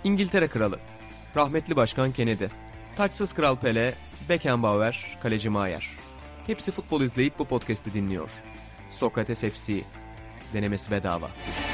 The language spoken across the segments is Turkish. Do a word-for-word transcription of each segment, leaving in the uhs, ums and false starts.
İngiltere Kralı, rahmetli Başkan Kennedy, taçsız Kral Pele, Beckenbauer, Kaleci Maier. Hepsi futbol izleyip bu podcast'i dinliyor. Sokrates F C, denemesi bedava.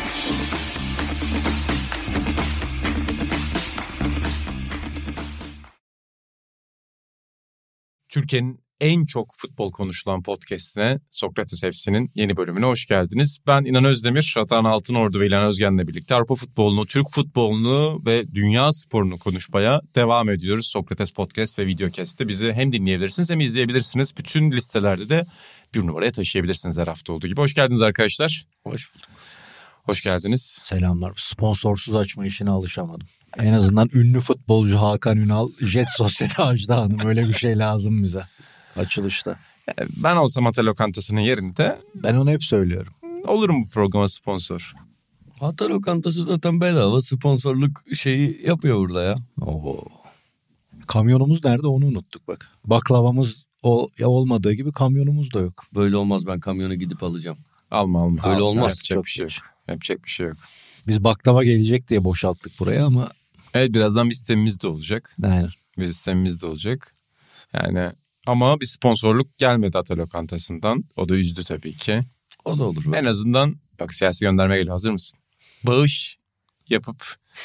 Türkiye'nin en çok futbol konuşulan podcast'ine, Sokrates F C'nin yeni bölümüne hoş geldiniz. Ben İnan Özdemir, Atahan Altınordu ve İlhan Özgen'le birlikte Avrupa futbolunu, Türk futbolunu ve dünya sporunu konuşmaya devam ediyoruz. Sokrates Podcast ve Videocast'te bizi hem dinleyebilirsiniz hem izleyebilirsiniz. Bütün listelerde de bir numaraya taşıyabilirsiniz her hafta olduğu gibi. Hoş geldiniz arkadaşlar. Hoş bulduk. Hoş geldiniz. Selamlar. Sponsorsuz açma işine alışamadım. En azından ünlü futbolcu Hakan Ünal, Jet Sosyete Ajda Hanım, öyle bir şey lazım bize açılışta. Ben olsam Ata Lokantası'nın yerinde... Ben onu hep söylüyorum. Olurum bu programa sponsor. Ata Lokantası zaten bedava sponsorluk şeyi yapıyor burada ya. Oo. Kamyonumuz nerede onu unuttuk bak. Baklavamız o ya olmadığı gibi kamyonumuz da yok. Böyle olmaz, ben kamyonu gidip alacağım. Alma alma. Öyle alma. olmaz. Yapacak Çok bir şey yok. geç. Yapacak bir şey yok. Biz baklava gelecek diye boşalttık buraya ama... Evet, birazdan bir sistemimiz de olacak. Aynen. Bir sistemimiz de olacak. Yani ama bir sponsorluk gelmedi Ata Lokantası'ndan. O da üzdü tabii ki. O da olur. En azından bak, siyasi gönderme geliyor, hazır mısın? Bağış yapıp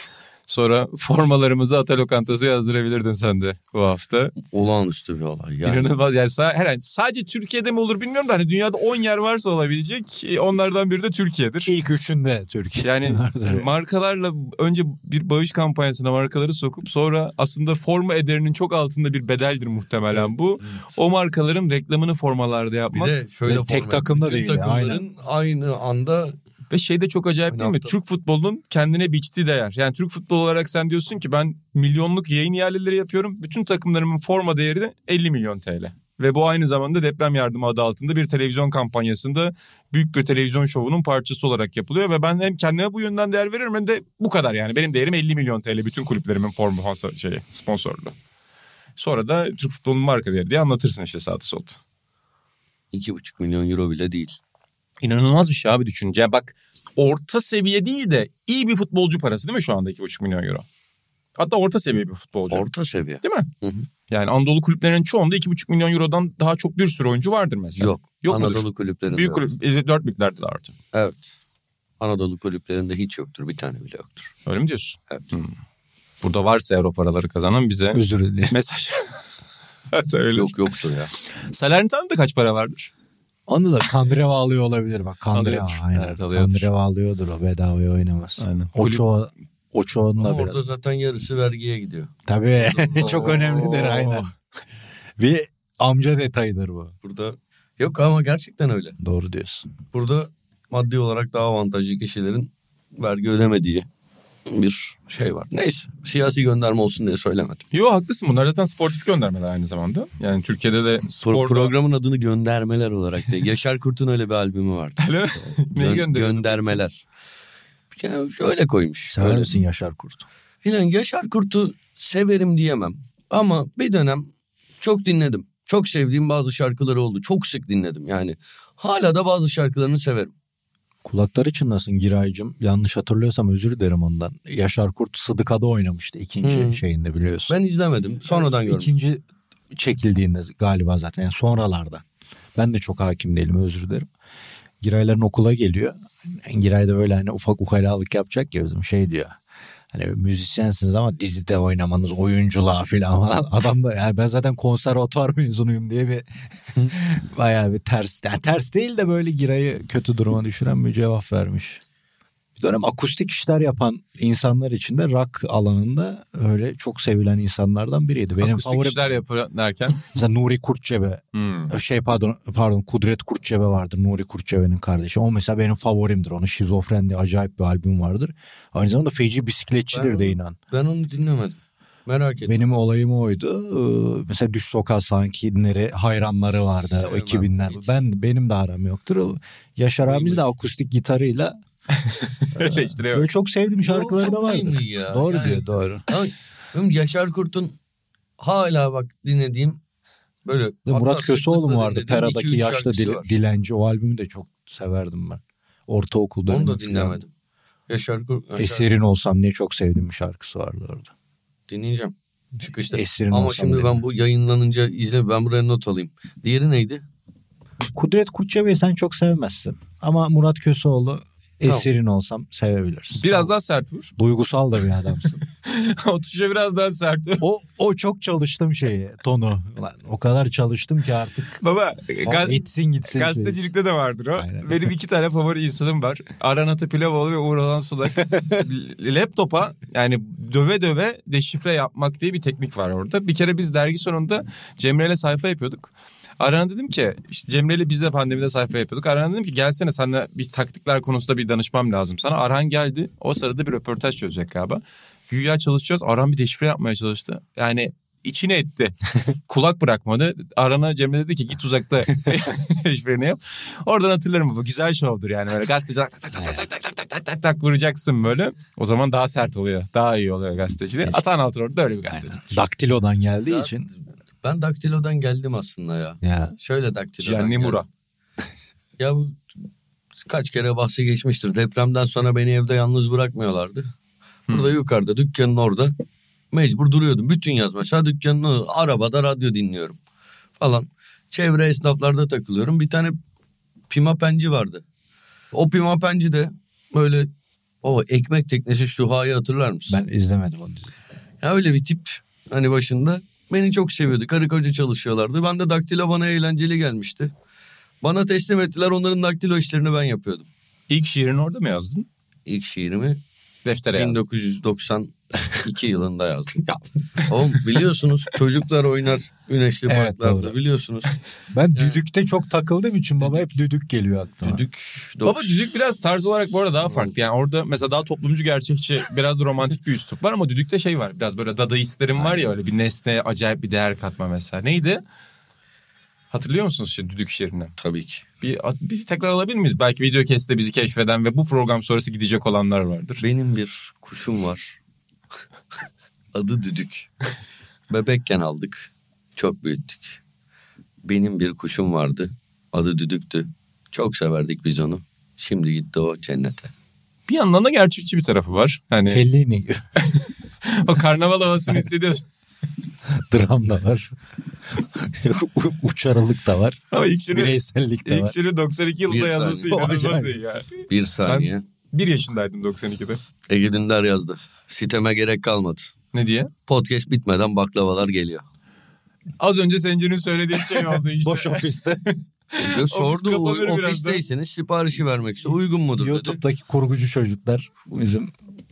sonra formalarımızı Ata Lokantası'ya yazdırabilirdin sen de bu hafta. Olağanüstü bir olay. Yani. İnanılmaz. Yani herhalde sadece Türkiye'de mi olur bilmiyorum da hani dünyada on yer varsa olabilecek, onlardan biri de Türkiye'dir. İlk üçünde Türkiye. Yani markalarla önce bir bağış kampanyasına markaları sokup sonra aslında forma ederinin çok altında bir bedeldir muhtemelen bu. O markaların reklamını formalarda yapmak. Bir de şöyle tek forma, takımda bütün değil. takımların Aynen. aynı anda. Ve şey de çok acayip Aynı değil mi? hafta. Türk futbolunun kendine biçtiği değer. Yani Türk futbolu olarak sen diyorsun ki ben milyonluk yayın ihaleleri yapıyorum. Bütün takımlarımın forma değeri de elli milyon T L. Ve bu aynı zamanda deprem yardımı adı altında bir televizyon kampanyasında büyük bir televizyon şovunun parçası olarak yapılıyor. Ve ben hem kendime bu yönden değer veririm hem de bu kadar yani. Benim değerim elli milyon T L bütün kulüplerimin forma şeyi, sponsorluğu. Sonra da Türk futbolunun marka değeri diye anlatırsın işte sağda solda. iki buçuk milyon euro bile değil. İnanılmaz bir şey abi, düşünce. Yani bak, orta seviye değil de iyi bir futbolcu parası değil mi şu anda iki buçuk milyon euro? Hatta orta seviye bir futbolcu. Orta seviye. Değil mi? Hı hı. Yani Anadolu kulüplerinin çoğunda iki buçuk milyon eurodan daha çok bir sürü oyuncu vardır mesela. Yok. Yok Anadolu mudur? kulüplerinde Büyük yoktur. kulüp, dört büyüklerde de artık. Evet. Anadolu kulüplerinde hiç yoktur. Bir tane bile yoktur. Öyle mi diyorsun? Evet. Hmm. Burada varsa eğer o paraları kazanan bize Özür dilerim. mesaj. Hatta öyle. Yok yoktur ya. Salernitano'da kaç para vardır? Onu da Kandreva alıyor olabilir bak. Kandreva Alıyordur. aynen. Evet, alıyordur. Kandreva alıyordur, o bedavaya oynamaz. Aynen. Oçoğa Oçoğ'un Ama da orada biraz. zaten yarısı vergiye gidiyor. Tabii çok Oo. önemlidir aynen. Bir amca detayıdır bu. Burada yok ama gerçekten öyle. Doğru diyorsun. Burada maddi olarak daha avantajlı kişilerin vergi ödemediği bir şey var. Neyse, siyasi gönderme olsun diye söylemedim. Yo, haklısın, bunlar zaten sportif göndermeler aynı zamanda. Yani Türkiye'de de Pro- sporda... programın adını göndermeler olarak değil. Yaşar Kurt'un öyle bir albümü vardı. Öyle mi? Neyi Gön- gönderiyor? göndermeler. Yani şöyle koymuş. Sever Öyle. misin Yaşar Kurt? Yani Yaşar Kurt'u severim diyemem. Ama bir dönem çok dinledim. Çok sevdiğim bazı şarkıları oldu. Çok sık dinledim yani. Hala da bazı şarkılarını severim. Kulakları çınlasın Giraycığım. Yanlış hatırlıyorsam özür dilerim ondan. Yaşar Kurt Sıdıka'da oynamıştı ikinci Hmm. şeyinde, biliyorsun. Ben izlemedim. Sonradan gördüm. İkinci çekildiğinde galiba zaten, yani sonralarda. Ben de çok hakim değilim, özür dilerim. Girayların okula geliyor. Giray da böyle hani ufak ukalalık yapacak ya, bizim şey diyor. Hani müzisyensiniz ama dizide oynamanız, oyunculuğa falan. Adam da yani ben zaten konservatuvar mezunuyum diye bir bayağı bir ters. Yani ters değil de böyle Giray'ı kötü duruma düşüren bir cevap vermiş. Bir dönem akustik işler yapan insanlar için de rock alanında öyle çok sevilen insanlardan biriydi. Benim Akustik favorim, işler yapıyor derken? mesela Nuri Kurtçebe. Hmm. Şey pardon pardon Kudret Kurtçebe vardır, Nuri Kurtçebe'nin kardeşi. O mesela benim favorimdir. Onun Şizofren diye acayip bir albüm vardır. Aynı zamanda feci bisikletçidir Ben de onu- inan. Ben onu dinlemedim. Merak ettim. Benim olayım oydu. Ee, Mesela Düş Sokağa Sankinleri hayranları vardı Sevmem, o iki binler. hiç. Ben benim de aram yoktur. O Yaşar abimiz de akustik gitarıyla Eleştiriyor. böyle çok sevdiğim şarkıları da vardı. Yok, ya. Doğru Yani- diyor, doğru. Ama benim Yaşar Kurt'un hala bak dinlediğim böyle... Ve Murat hatta Köseoğlu mu sıklıkla vardı? dinlediğim iki Pera'daki üç yaşlı şarkısı dil- var. dilenci, o albümü de çok severdim ben. Ortaokul Onu dönemi da falan. dinlemedim. Yaşar, Yaşar. Esirin Olsam diye çok sevdiğim bir şarkısı vardı orada. Dinleyeceğim. Çıkışta. Esirin Ama Olsam şimdi ben dedim. bu yayınlanınca izle, ben buraya not alayım. Diğeri neydi? Kudret Kutçabe'yi sen çok sevmezsin. Ama Murat Köseoğlu Tamam. Esirin Olsam sevebilirsin. Biraz daha sert vur. Duygusal da bir adamsın. O tuşa biraz daha sert vur. o o çok çalıştım şeyi, tonu. Ulan, o kadar çalıştım ki artık. Baba gaz- Gitsin gitsin. gazetecilikte de vardır o. Aynen. Benim iki tane favori insanım var. Arhan Atapilavoğlu ve Uğur Alan Sulak. Laptopa yani döve döve deşifre yapmak diye bir teknik var orada. Bir kere biz dergi sonunda Cemre'yle sayfa yapıyorduk. Arhan'a dedim ki işte Cemre'yle biz de pandemide sayfa yapıyorduk. Arhan'a dedim ki gelsene seninle bir taktikler konusunda bir danışmam lazım sana. Arhan geldi. O sırada bir röportaj çözecek galiba. Güya çalışacağız. Arhan bir deşifre yapmaya çalıştı. Yani içine etti. Kulak bırakmadı. Arhan'a Cemre dedi ki git uzakta deşifreni yap. Oradan hatırlarım bu. Güzel şovdur yani. Böyle gazeteci tak tak tak tak tak tak tak tak tak tak vuracaksın böyle. O zaman daha sert oluyor. Daha iyi oluyor gazeteci. Atan Altınordu da öyle bir gazeteci. Daktilodan geldiği Zaten için. Ben Daktilo'dan geldim aslında ya. Ya. Şöyle Daktilo'dan Gianni geldim. Mura. Ya bu kaç kere bahsi geçmiştir. Depremden sonra beni evde yalnız bırakmıyorlardı. Burada yukarıda dükkanın orada mecbur duruyordum. Bütün yaz mesela dükkanın arabada radyo dinliyorum falan. Çevre esnaflarda takılıyorum. Bir tane pimapenci vardı. O pimapenci de böyle o ekmek teknesi Süha'yı hatırlar mısın? Ben izlemedim onu diziyi. Ya öyle bir tip hani başında beni çok seviyordu. Karı koca çalışıyorlardı. Ben de daktilo bana eğlenceli gelmişti. Bana teslim ettiler. Onların daktilo işlerini ben yapıyordum. İlk şiirini orada mı yazdın? İlk şiirimi Deftere yazdın. bin dokuz yüz doksan iki yılında yazdım. Oğlum biliyorsunuz çocuklar oynar güneşli Evet, parklarda doğru. biliyorsunuz. Ben düdükte çok takıldığım için baba hep düdük geliyor aklıma. Düdük. Baba düdük biraz tarz olarak bu arada daha farklı. Yani orada mesela daha toplumcu gerçekçi biraz da romantik bir üslup var ama düdükte şey var. Biraz böyle dadaistlerin var ya öyle bir nesneye acayip bir değer katma mesela. Neydi? Hatırlıyor musunuz şimdi düdük şiirini? Tabii ki. Bir, bir tekrar alabilir miyiz? Belki video kesite bizi keşfeden ve bu program sonrası gidecek olanlar vardır. Benim bir kuşum var. Adı Düdük. Bebekken aldık. Çok büyüttük. Benim bir kuşum vardı. Adı Düdük'tü. Çok severdik biz onu. Şimdi gitti o cennete. Bir yandan da gerçekçi bir tarafı var. Hani Fellini gibi. o karnaval havasını hissediyorsun. Dram da var. U- Uçaralık da var. Ama ilk şiiri, Bireysellik de ilk var. şiiri doksan iki yılında Bir yazması saniye. inanılmaz Acayip. iyi ya. Bir saniye. Bir yaşındaydım doksan ikide. Ege Dündar yazdı. Siteme gerek kalmadı. Ne diye? Podcast bitmeden baklavalar geliyor. Az önce Sencer'in söylediği şey oldu işte. Boş ofiste. Ve sordu kapanır birazdan. ofisteyseniz siparişi vermek istiyor. Uygun mudur dedi. YouTube'daki kurgucu çocuklar bizim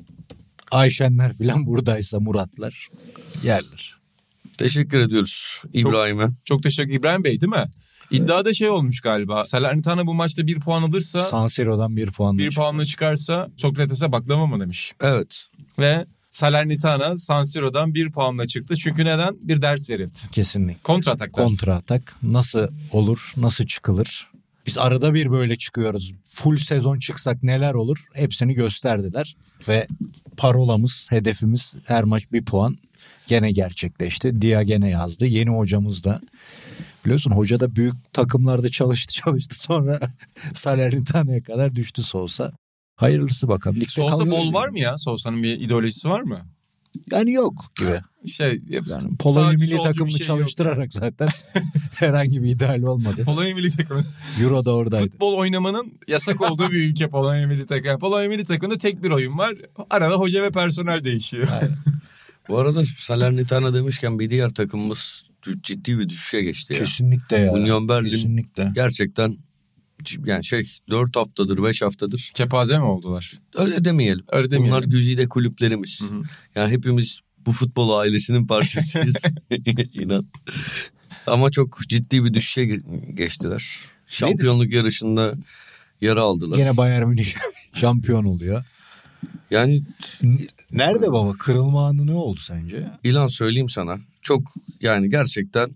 Ayşenler falan buradaysa Muratlar yerler. Teşekkür ediyoruz İbrahim'e. Çok teşekkür İbrahim Bey değil mi? İddiada şey olmuş galiba. Salernitana bu maçta bir puan alırsa, San Siro'dan bir puan. bir puanla çıkarsa Sokrates'e baklava mı demiş. Evet. Ve Salernitana San Siro'dan bir puanla çıktı. Çünkü neden? Bir ders verildi. Kesinlikle. Kontra atak dersi. Kontra atak nasıl olur, nasıl çıkılır? Biz arada bir böyle çıkıyoruz. Full sezon çıksak neler olur? Hepsini gösterdiler. Ve parolamız, hedefimiz her maç bir puan gene gerçekleşti. Dia gene yazdı. Yeni hocamız da. Biliyorsun hoca da büyük takımlarda çalıştı çalıştı. Sonra Salernitana'ya kadar düştü Sousa. Hayırlısı bakalım. Ligde Sousa kalıyor. bol var mı ya? Sousa'nın bir ideolojisi var mı? Yani yok gibi. Şey, Yani Polonya sağcı, milli solcu bir takımını şey yok. çalıştırarak zaten herhangi bir ideal olmadı. Polonya milli takımı. Euro da oradaydı. Futbol oynamanın yasak olduğu bir ülke Polonya milli takımı. Polonya milli takımında tek bir oyun var. Arada hoca ve personel değişiyor. Bu arada Salernitana demişken bir diğer takımımız ciddi bir düşüşe geçti ya. Kesinlikle ya. Union Berlin Kesinlikle. gerçekten yani şey dört haftadır beş haftadır Kepaze mi oldular? öyle demeyelim. Öyle demeyelim. Bunlar güzide kulüplerimiz. Hı hı. Yani hepimiz bu futbol ailesinin parçasıyız. İnan. Ama çok ciddi bir düşüşe ge- geçtiler. Şampiyonluk yarışında yara aldılar. Gene Bayern Münih şampiyon oluyor. Yani Nerede baba? Kırılma anı ne oldu sence? İlan söyleyeyim sana. Çok yani gerçekten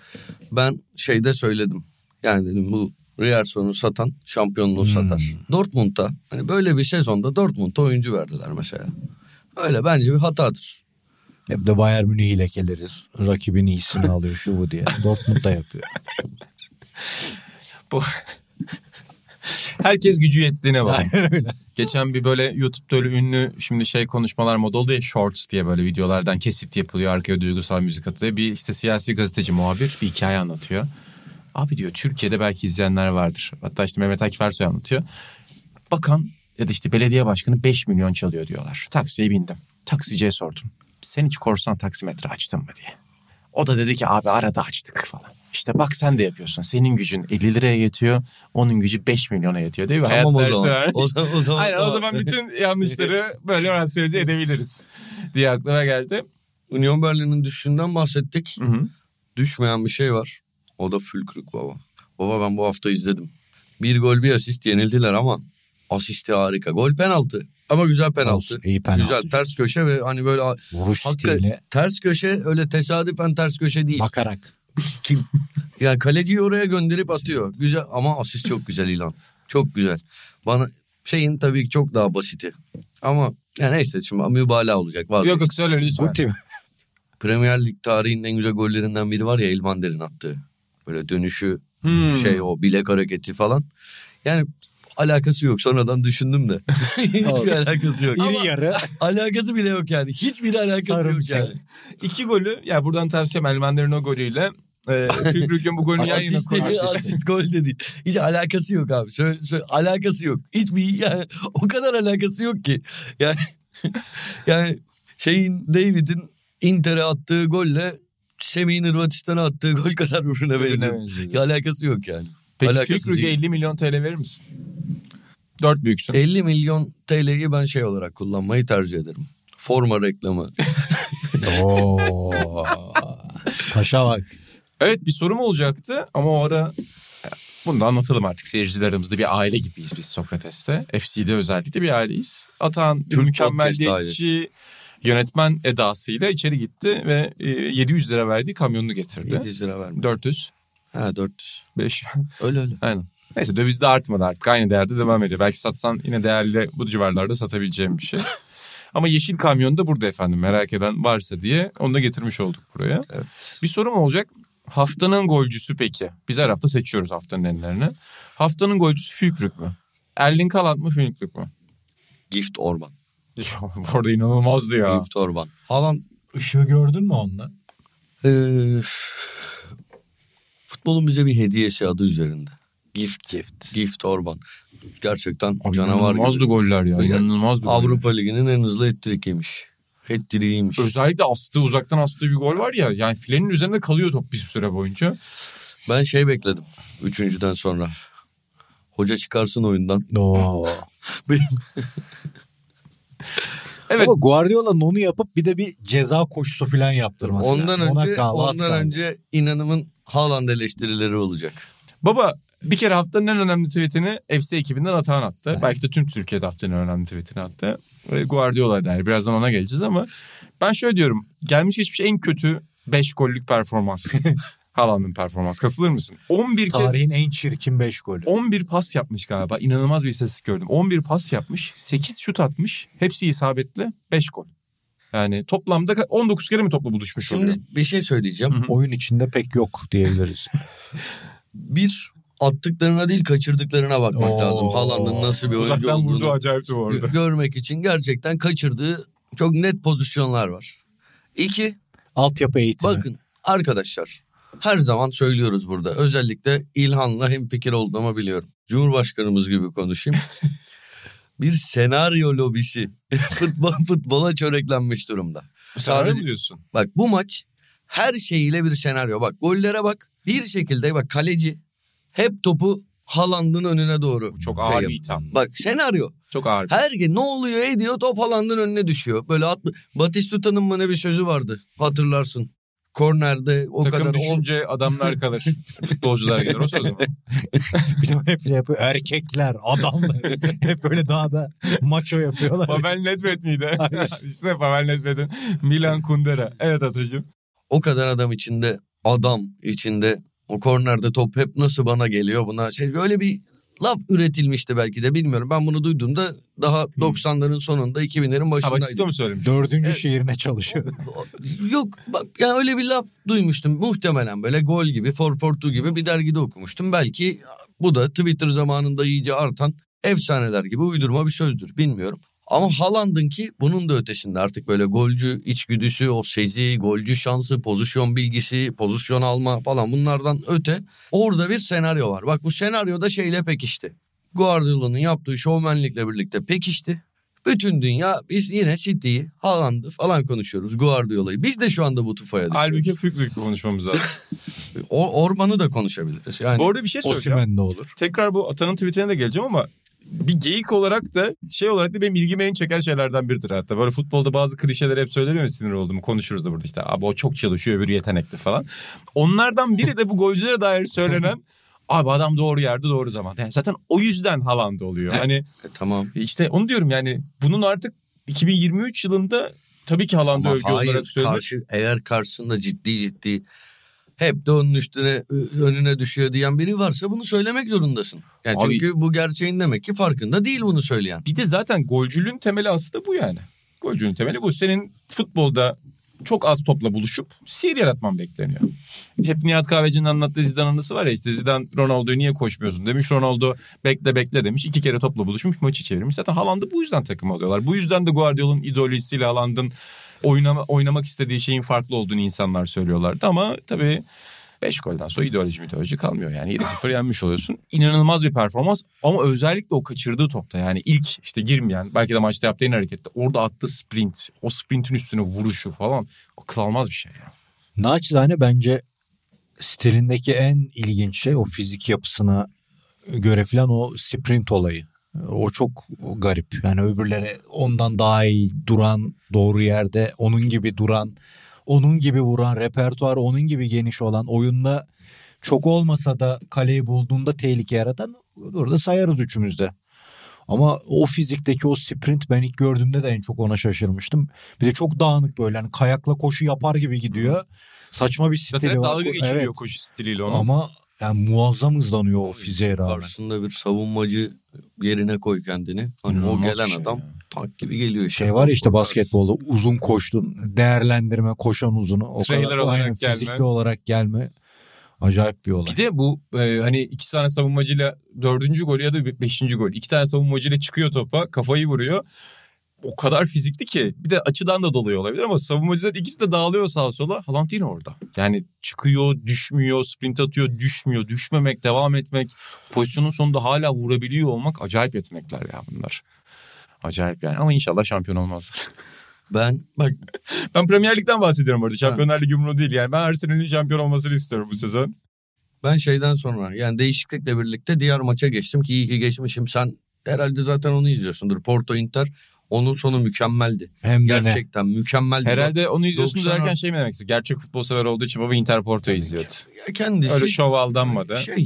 ben şeyde söyledim. Yani dedim bu Rierson'u satan şampiyonluğu Hmm. satar. Dortmund'da hani böyle bir sezonda Dortmund'a oyuncu verdiler mesela. Öyle bence bir hatadır. Hep de Bayern Münih'i lekeleriz. Rakibin iyisini alıyor şu bu diye. Dortmund da yapıyor. Bu Herkes gücü yettiğine bağlı. Aynen öyle. Geçen bir böyle YouTube'da öyle ünlü şimdi şey konuşmalar moda oldu ya, shorts diye böyle videolardan kesit yapılıyor. Arkaya duygusal müzik atılıyor. Bir işte siyasi gazeteci muhabir bir hikaye anlatıyor. Abi diyor Türkiye'de belki izleyenler vardır. Hatta işte Mehmet Akif Ersoy anlatıyor. Bakan ya da işte belediye başkanı beş milyon çalıyor diyorlar. Taksiye bindim. Taksiciye sordum. Sen hiç korsan taksimetre açtın mı diye. O da dedi ki abi arada açtık falan. İşte bak sen de yapıyorsun. Senin gücün elli liraya yetiyor. Onun gücü beş milyona yetiyor değil mi? Tamam Hayat o dersi zaman. var. O zaman, o zaman, Aynen o zaman bütün yanlışları böyle rasyonize edebiliriz diye aklıma geldi. Union Berlin'in düşüşünden bahsettik. Hı hı. Düşmeyen bir şey var. O da Fülkrug baba. Baba ben bu hafta izledim. Bir gol bir asist yenildiler ama asisti harika. Gol penaltı ama güzel penaltı. Olsun, iyi penaltı. Güzel ters köşe ve hani böyle Vuruş hakikaten stiliyle ters köşe öyle tesadüfen ters köşe değil. bakarak. Kim? Yani kaleciyi oraya gönderip atıyor. Güzel ama asist çok güzel İlhan. Çok güzel. Bana şeyin tabii ki çok daha basiti. Ama yani neyse şimdi mübalağa olacak. Vazgeçtim. Yok yok söyle lütfen. Bu tim. Premier Lig tarihinin en güzel gollerinden biri var ya Elmander'in attığı. Böyle dönüşü Hmm. şey o bilek hareketi falan. Yani alakası yok. Sonradan düşündüm de. Hiçbir alakası yok. İri Ama yarı. alakası bile yok yani. Hiçbir alakası yok Sarımsak. yani. İki golü ya buradan tavsiyem Elmander'in o golüyle e, Fülkrug'un bu golünü yan yana Asist dedi, koyması. asist gol dedi. Hiç alakası yok abi. Şöyle, şöyle, alakası yok. Hiçbir yani o kadar alakası yok ki. Yani yani şeyin David'in Inter'e attığı golle Semih'in Hırvatistan'a attığı gol kadar birbirine benziyor. benziyor. Ya alakası yok yani. Peki Alakasız Fülkrug'a değil. elli milyon T L verir misin? Dört büyüksün. elli milyon T L'yi ben şey olarak kullanmayı tercih ederim. Forma reklamı. Oo. Paşa bak. Evet bir sorum olacaktı ama o ara bunu da anlatalım artık. Seyircilerimizde bir aile gibiyiz biz Sokrates'te. F C'de özellikle bir aileyiz. Atahan bir Türk mükemmelliyetçi yönetmen edasıyla içeri gitti ve yedi yüz lira verdiği kamyonunu getirdi. yedi yüz lira verme. dört yüz. Ha dört yüz. beş. Öyle öyle. Aynen. Neyse döviz de artmadı artık. Aynı değerde devam ediyor. Belki satsan yine değerli bu civarlarda satabileceğim bir şey. Ama yeşil kamyon da burada efendim merak eden varsa diye onu da getirmiş olduk buraya. Evet. Bir sorum olacak. Haftanın golcüsü peki? Biz her hafta seçiyoruz haftanın enlerini. Haftanın golcüsü Fülkrug mü? Erling Haaland mı Fülkrug mu? Gift Orban. Orada inanılmazdı ya. Gift Orban. Haaland Işığı gördün mü onunla? Ee, futbolun bize bir hediyesi adı üzerinde. Gift. Gift. Gift Orban. Gerçekten Abi canavar İnanılmazdı gibi. goller ya. Yani İnanılmazdı goller. Avrupa Ligi'nin en hızlı hat-trick'iymiş. Hat-trick'iymiş. Özellikle astığı uzaktan astığı bir gol var ya. Yani filenin üzerinde kalıyor top bir süre boyunca. Ben şey bekledim. Üçüncüden sonra. Hoca çıkarsın oyundan. Oo. Evet. Ama Guardiola'nın onu yapıp bir de bir ceza koşusu falan yaptırması. Ondan lazım. Ona önce kaldı, az ondan kaldı. önce inanımın Haaland eleştirileri olacak. Baba bir kere haftanın en önemli tweetini F C ekibinden Atahan attı. Belki de tüm Türkiye'de haftanın en önemli tweetini attı. Guardiola der. Birazdan ona geleceğiz ama ben şöyle diyorum. Gelmiş geçmiş en kötü beş gollük performans. Haaland'ın performans. Katılır mısın? on bir Tarihin kez en çirkin beş golü. on bir pas yapmış galiba. İnanılmaz bir istatistik gördüm. on bir pas yapmış. sekiz şut atmış. Hepsi isabetli. beş gol. Yani toplamda on dokuz kere mi topla buluşmuş Şimdi oluyor? bir şey söyleyeceğim. Hı hı. Oyun içinde pek yok diyebiliriz. Bir, attıklarına değil kaçırdıklarına bakmak Oo. lazım. Haaland'ın nasıl bir oyuncu Uzaktan vurdu olduğunu acayipti bu arada. görmek için gerçekten kaçırdığı çok net pozisyonlar var. İki, Altyapı eğitimi. bakın arkadaşlar her zaman söylüyoruz burada. Özellikle İlhan'la hemfikir olduğumu biliyorum. Cumhurbaşkanımız gibi konuşayım. Bir senaryo lobisi futbol futbola çöreklenmiş durumda. Sadece Sadece diyorsun. bak bu maç her şeyiyle bir senaryo. Bak gollere bak. Bir şekilde bak kaleci hep topu Haaland'ın önüne doğru. Çok şey ağır yap- bir itham. Bak senaryo. Çok ağır bir Her gün ne oluyor ediyor top Haaland'ın önüne düşüyor. Böyle at, Batistuta'nın mı ne bir sözü vardı hatırlarsın. Kornerde o Takım kadar. düşünce adamlar kalır. Futbolcular gider o söz mü? Bir de hep şey yapıyor. Erkekler, adamlar. Hep böyle daha da maço yapıyorlar. Pavel Nedved miydi? İşte Pavel Nedved'in Milan Kundera. Evet Atacığım. O kadar adam içinde adam içinde o kornerde top hep nasıl bana geliyor buna şey öyle bir laf üretilmişti belki de bilmiyorum. Ben bunu duyduğumda daha doksanların sonunda iki binlerin Ha Batista başındaydım. mı söylemiş? Dördüncü Evet. şehrine çalışıyor. Yok bak yani öyle bir laf duymuştum muhtemelen böyle gol gibi four four two gibi bir dergide okumuştum. Belki Bu da Twitter zamanında iyice artan efsaneler gibi uydurma bir sözdür, bilmiyorum. Ama Haaland'ın ki bunun da ötesinde artık böyle golcü içgüdüsü, o sezi, golcü şansı, pozisyon bilgisi, pozisyon alma falan, bunlardan öte orada bir senaryo var. Bak bu senaryoda şeyle pekişti. Guardiola'nın yaptığı şovmenlikle birlikte pekişti. Bütün dünya biz yine City'yi, Haaland'ı falan konuşuyoruz, Guardiola'yı. Biz de şu anda bu tufaya düşüyoruz. Halbuki Fükrük konuşmamız lazım. O, Orman'ı da konuşabiliriz. Yani Bu arada bir şey söyleyeceğim. Osimhen de olur. Tekrar bu Atan'ın tweetine de geleceğim ama bir geyik olarak da şey olarak da benim ilgimi en çeken şeylerden biridir hatta. Böyle futbolda bazı klişeler hep söyleniyor ya, sinir olduğumu konuşuruz da burada işte. Abi o çok çalışıyor, öbürü yetenekli falan. Onlardan biri de bu golcülere dair söylenen abi adam doğru yerde doğru zaman. Yani zaten o yüzden Haaland oluyor. Hani e, tamam. işte onu diyorum yani bunun artık iki bin yirmi üç yılında tabii ki Haaland'ı övgü hayır, olarak söylüyor. Karşı, eğer karşısında ciddi ciddi hep de onun üstüne önüne düşüyor diyen biri varsa bunu söylemek zorundasın. Yani Abi, çünkü bu gerçeğin demek ki farkında değil bunu söyleyen. Bir de zaten golcülüğün temeli aslında bu yani. Golcülüğün temeli bu. Senin futbolda çok az topla buluşup sihir yaratman bekleniyor. Hep Nihat Kahveci'nin anlattığı Zidane anısı var ya, işte Zidane Ronaldo'yu niye koşmuyorsun demiş. Ronaldo bekle bekle demiş. İki kere topla buluşmuş, maçı çevirmiş. Zaten Haaland'ı bu yüzden takım alıyorlar. Bu yüzden de Guardiola'nın idolüyle Haaland'ın oynama, oynamak istediği şeyin farklı olduğunu insanlar söylüyorlardı. Ama tabii beş golden sonra ideoloji mitoloji kalmıyor. Yani yedi sıfır yenmiş oluyorsun. İnanılmaz bir performans ama özellikle o kaçırdığı topta, yani ilk işte girmeyen, belki de maçta yaptığı en harekette orada attığı sprint, o sprintin üstüne vuruşu falan akıl almaz bir şey ya. Naçizane bence stilindeki en ilginç şey o fizik yapısına göre falan o sprint olayı. O çok garip. Yani öbürleri ondan daha iyi duran, doğru yerde onun gibi duran, onun gibi vuran, repertuarı onun gibi geniş olan, oyunda çok olmasa da kaleyi bulduğunda tehlike yaratan, burada sayarız üçümüzde. Ama o fizikteki o sprint ben ilk gördüğümde de en çok ona şaşırmıştım. Bir de çok dağınık böyle, hani kayakla koşu yapar gibi gidiyor. Saçma bir stili Zaten var. dalga geçiriyor evet. koşu stiliyle onu. Ama yani muazzam hızlanıyor o fiziğe rağmen. Karşısında bir savunmacı yerine koy kendini. Hani İnanılmaz o gelen bir şey adam ya. tank gibi geliyor işte. Şey var ya işte basketbolda uzun koştun, değerlendirme, koşan uzunu. O Trailer kadar olarak aynen gelme. fizikli olarak gelme. Acayip bir olay. Bir de bu e, hani iki tane savunmacıyla dördüncü gol ya da beşinci gol. İki tane savunmacıyla çıkıyor topa, kafayı vuruyor. O kadar fizikli ki, bir de açıdan da dolayı olabilir ama savunmacılar ikisi de dağılıyor sağa sola. Haaland yine orada. Yani çıkıyor, düşmüyor, sprint atıyor, düşmüyor, düşmemek, devam etmek, pozisyonun sonunda hala vurabiliyor olmak acayip yetenekler ya bunlar. Acayip yani, ama inşallah şampiyon olmazlar. Ben bak Ben Premier Lig'den bahsediyorum orada. Şampiyonlar Ligi umurumda değil yani. Ben Arsenal'in şampiyon olmasını istiyorum bu sezon. ben şeyden sonra yani değişiklikle birlikte diğer maça geçtim ki iyi ki geçmişim. Sen herhalde zaten onu izliyorsundur. Porto Inter, onun sonu mükemmeldi. Hem de ne? Gerçekten mükemmeldi. Herhalde onu izliyorsunuz doksan derken şey mi demek istiyor? Gerçek futbol sever olduğu için baba Inter Porto'yu izliyordu. Ya kendisi Öyle şov aldanmadı. şey,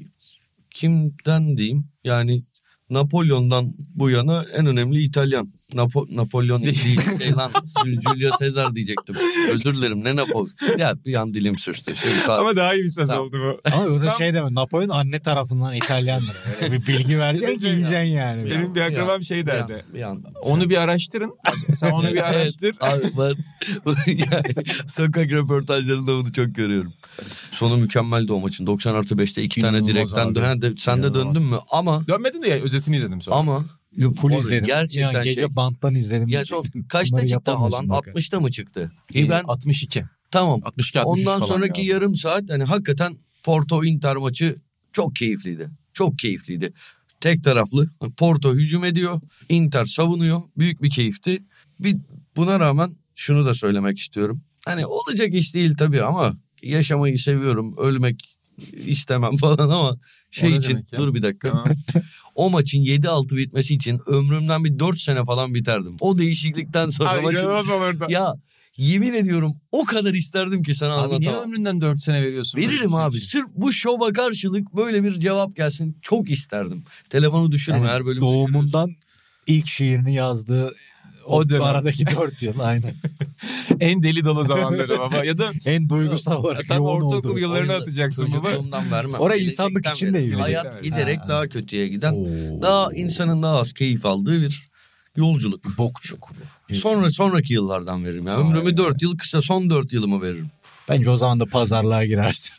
kimden diyeyim yani, Napolyon'dan bu yana en önemli İtalyan. Napo- Napolyon değil şey lan, Julio Cesar diyecektim. Özür dilerim, ne Napolyon. Ya bir an dilim sürçtü. Şimdi ta- Ama daha iyi bir söz Tamam. oldu bu. Ama orada Tam- şey deme, Napolyon anne tarafından İtalyandır. Öyle bir bilgi vereceksin ki yiyeceksin yani. Benim bir akrabam şey bir derdi. an- bir an- Onu bir araştırın. Sen onu bir araştır. Abi ben yani, sokak röportajlarında bunu çok görüyorum. Sonu mükemmeldi o maçın. doksan artı beşte iki tane İnanılmaz direkten abi. dön. Ha, de- Sen de İnanılmaz. döndün mü? Ama Dönmedin de ya, özetini izledim sonra. ama Full Abi, izledim. gerçekten yani gece şey- banttan izlerim. ya çok diyeceksin. kaçta Bunları çıktı yapamıyorsun Haaland? bak. altmışta mı çıktı? Ee, E ben altmış iki. tamam. altmış iki altmış üç Ondan falan sonraki galiba. yarım saat hani hakikaten Porto Inter maçı çok keyifliydi. Çok keyifliydi. Tek taraflı. Porto hücum ediyor, Inter savunuyor. Büyük bir keyifti. Bir buna rağmen şunu da söylemek istiyorum. Hani olacak iş değil tabii ama yaşamayı seviyorum. Ölmek istemem falan ama şey O ne için demek ya? dur bir dakika. Tamam. O maçın yedi altı bitmesi için ömrümden bir dört sene falan biterdim. O değişiklikten sonra Abi maçın... inanılmaz olurdu. Ya yemin ediyorum o kadar isterdim ki sana Abi niye anlatamam. ömründen dört sene veriyorsun? Veririm böyle bir abi. şey için? Sırf bu şova karşılık böyle bir cevap gelsin. Çok isterdim. Telefonu düşürme Yani her bölüm düşürüyorsun. doğumundan ilk şiirini yazdığı o, O dönem. aradaki dört yıl aynen. En deli dolu zamanları baba. Ya da En duygusal olarak tam yoğun ortaokul olduğu. yıllarını O yüzden atacaksın baba. çocukluğumdan vermem. Oraya Gelecekten insanlık için de veririm. iyi. Hayat Gelecekten giderek Ha. daha kötüye giden, Oo. daha insanın daha az keyif aldığı bir yolculuk. Bokçuk. Sonra sonraki yıllardan veririm. Yani. Vay Ömrümü be. dört yıl kısa, son dört yılımı veririm. Bence o zaman da pazarlığa girersin.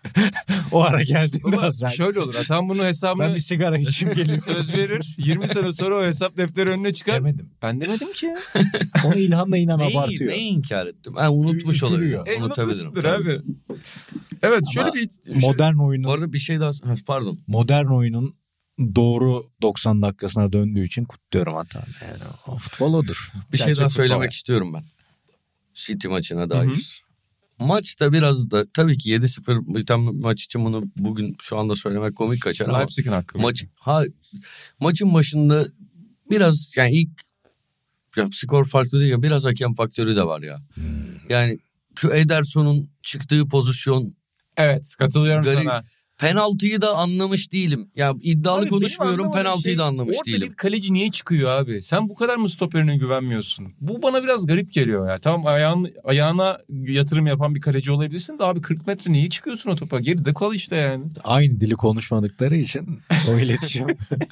O ara geldiğinde Ama Azrail. şöyle olur. Atan bunu hesabını Ben bir sigara içeyim geleyim. söz verir. yirmi sene sonra o hesap defteri önüne çıkar. Demedim. Ben demedim ki. Onu İlhan'la inan Neyi, abartıyor. neyi inkar ettim? Ha, unutmuş Üzülüyor. olabilirim. E, Unutabilirim. unutmuşsundur tabii. abi. Evet şöyle Ama bir... Modern Bu oyunun arada bir şey daha... Ha, pardon. modern oyunun doğru doksan dakikasına döndüğü için kutluyorum hatanı. Yani o futbol odur. Bir şey Gerçek daha futbol söylemek yani. istiyorum ben. City maçına dair. Hı hı. Maçta biraz da tabii ki yedi sıfır biten maç için bunu bugün şu anda söylemek komik kaçar ama Leipzig'in hakkı. maç ha maçın başında biraz yani ilk ya, skor farklı değil ya biraz hakem faktörü de var ya. Hmm. Yani şu Ederson'un çıktığı pozisyon Evet katılıyorum Garip. sana. penaltıyı da anlamış değilim. Ya iddialı Abi, benim konuşmuyorum anlamadığım penaltıyı şey, da anlamış orada değilim. bir kaleci niye çıkıyor abi? Sen bu kadar mı stoperine güvenmiyorsun? Bu bana biraz garip geliyor ya. Tamam ayağın, ayağına yatırım yapan bir kaleci olabilirsin de abi kırk metre niye çıkıyorsun o topa? Geride kal işte yani. Aynı dili konuşmadıkları için o iletişim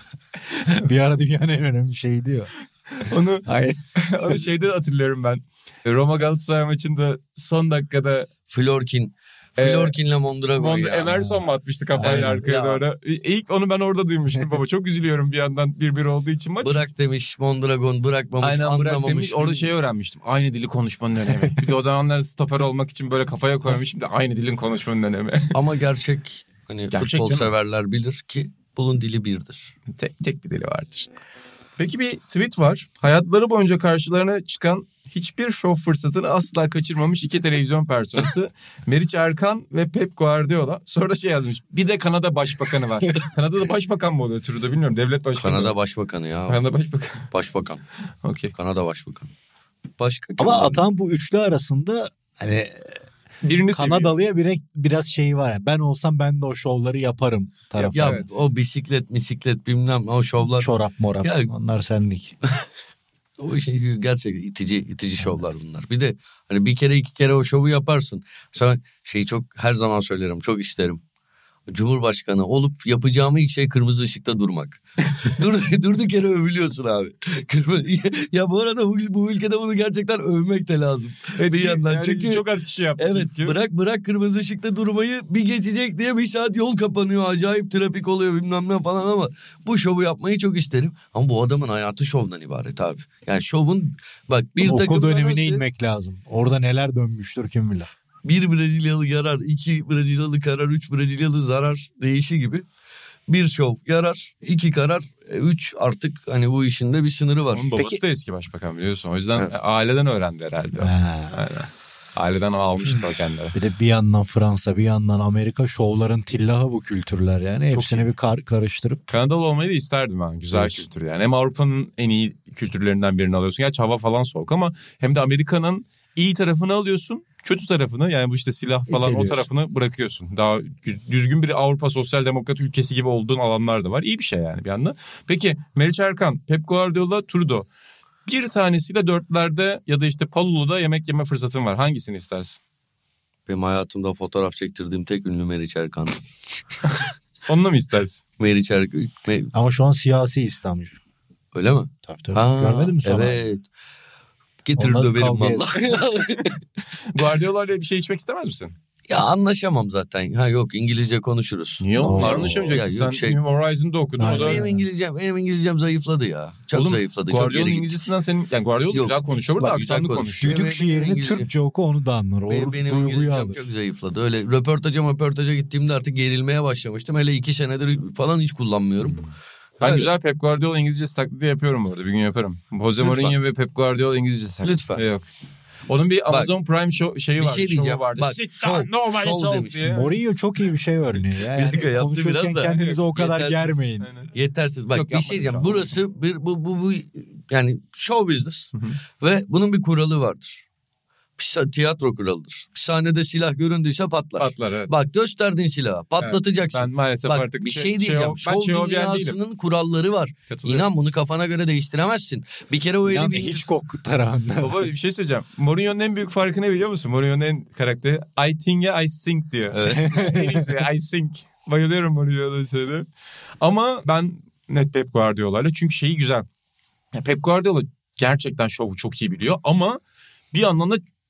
bir ara dünyanın en önemli şeyi diyor. Onu, Aynen. onu şeyde hatırlıyorum ben. Roma Galatasaray maçında son dakikada Florkin. Ee, Florkin'le Mondragon Mond- ya. Emerson mu atmıştı kafayla Aynen. arkaya Ya. doğru? İlk onu ben orada duymuştum baba. Çok üzülüyorum bir yandan bir bir olduğu için maç. Bırak demiş Mondragon bırakmamış Aynen bırak anlamamış. demiş. Orada şeyi öğrenmiştim. Aynı dili konuşmanın önemi. Bir de o zamanlar stoper olmak için böyle kafaya koymuşum da aynı dilin konuşmanın önemi. Ama gerçek hani Gerçek futbol canım. severler bilir ki bunun dili birdir. tek, tek bir dili vardır. Peki bir tweet var. Hayatları boyunca karşılarına çıkan hiçbir şov fırsatını asla kaçırmamış iki televizyon personası Meriç Erkan ve Pep Guardiola. Sonra da şey yazmış. Bir de Kanada Başbakanı var. Kanada'da başbakan mı oluyor Trudeau bilmiyorum. Devlet başkanı. Kanada mı? Başbakanı ya. Kanada Başbakanı. Başbakan. Okey. Kanada Başbakanı. Başka kim Ama var? Atan bu üçlü arasında hani Birini seviyor. Kanadalı'ya bir, biraz şey var. Yani ben olsam ben de o şovları yaparım tarafı. Ya Evet. o bisiklet misiklet bilmem o şovlar. Çorap morap Ya- onlar senlik. O işin gerçek itici itici şovlar bunlar. Bir de hani bir kere iki kere o şovu yaparsın. Sonra şeyi çok her zaman söylerim çok isterim. Cumhurbaşkanı olup yapacağımı ilk şey kırmızı ışıkta durmak. Dur, durduk yere övülüyorsun abi. Kırmızı, ya bu arada bu, bu ülkede bunu gerçekten övmek de lazım. Evet, bir yandan yani çünkü çok az kişi yaptı. evet çünkü. bırak bırak kırmızı ışıkta durmayı bir geçecek diye bir saat yol kapanıyor. Acayip trafik oluyor bilmem ne falan ama bu şovu yapmayı çok isterim. Ama bu adamın hayatı şovdan ibaret abi. Yani şovun bak bir Okul takımda dönemine nasıl inmek lazım. Orada neler dönmüştür kim bilir. bir Brezilyalı yarar, iki Brezilyalı karar, üç Brezilyalı zarar değişi gibi. Bir şov yarar, iki karar, üç artık hani bu işin de bir sınırı var. Onun babası Peki- da eski başbakan biliyorsun. O yüzden Evet. aileden öğrendi herhalde. Ha. Aynen. Aileden o almıştı o kendine. Bir de bir yandan Fransa bir yandan Amerika şovların tillahı bu kültürler yani. Çok Hepsini iyi. bir kar, karıştırıp. Kanadalı olmayı da isterdim ben. Güzel Evet. kültür yani. Hem Avrupa'nın en iyi kültürlerinden birini alıyorsun. Gerçi hava falan soğuk ama hem de Amerika'nın iyi tarafını alıyorsun. Kötü tarafını yani bu işte silah falan o İteliyorsun. tarafını bırakıyorsun. Daha düzgün bir Avrupa sosyal demokrat ülkesi gibi olduğun alanlar da var. İyi bir şey yani bir yandan. Peki Meriç Erkan, Pep Guardiola, Trudeau. Bir tanesiyle dörtlerde ya da işte Palulu'da yemek yeme fırsatın var. Hangisini istersin? Benim hayatımda fotoğraf çektirdiğim tek ünlü Meriç Erkan. Onunla mı istersin? Meriç Erkan. Me- Ama şu an siyasi İslamcı. Öyle mi? Tabii tabii. Ha, Görmedin mi sonra? Evet. Getir Ondan döverim kavga et. vallahi. Guardiola ile bir şey içmek istemez misin? Ya anlaşamam zaten. Ha yok İngilizce konuşuruz. Niye Oo. oğlum? Ya Anlaşamayacaksın. Sen yok şey- New Horizon'da okudun. Aynen. O da... Benim İngilizcem, benim İngilizcem zayıfladı ya. Çok Oğlum, zayıfladı. Çok Guardiola'nın geri gitti. İngilizcesinden senin... Yani Guardiola Yok. güzel konuşuyor. Burada Bak, güzel aksanlı konuşuyor. konuşuyor. Düdük Benim- şiirini İngilizce- Türkçe oku onu da anlar. O Benim, benim duyguyu İngilizcem alır. çok zayıfladı. Öyle röportaja röportaja gittiğimde artık gerilmeye başlamıştım. Hele iki senedir falan hiç kullanmıyorum. Ben Öyle. güzel Pep Guardiola İngilizcesi taklidi yapıyorum bu arada. Bir gün yaparım. Jose Lütfen. Mourinho ve Pep Guardiola İngilizcesi taklidi. Lütfen. Yok. Onun bir Bak, Amazon Prime show, şeyi bir var. şey diyeceğim. şovu vardı. Bak, Sit show, down, nobody show talk demiş. diye. Mourinho çok iyi bir şey örneği. Bir Yani dakika, yaptı konuşurken biraz da. kendinizi o kadar Yetersiz. germeyin. Aynen. Yetersiz. Bak Yok, bir şey yapmadım diyeceğim. şu an. Burası bir bu bu bu yani show business ve bunun bir kuralı vardır. Bir sa- tiyatro kuralıdır. Bir sahnede silah göründüyse patlar. Patlar evet. Bak gösterdiğin silahı patlatacaksın. Ben maalesef Bak artık bir şey, şey diyeceğim. ben Şov Çehovyen değilim. dünyasının kuralları var. Katılıyorum. İnan bunu kafana göre değiştiremezsin. Bir kere o eli Yani bir... Hitchcock tarafından. Baba bir şey söyleyeceğim. Mourinho'nun en büyük farkı ne biliyor musun? Mourinho'nun en karakteri I think'e I think diyor. Evet. En iyisi I think. Bayılıyorum Mourinho'da söyle. Ama ben net Pep Guardiola'yla çünkü şeyi güzel. Ya Pep Guardiola gerçekten şovu çok iyi biliyor ama bir yandan da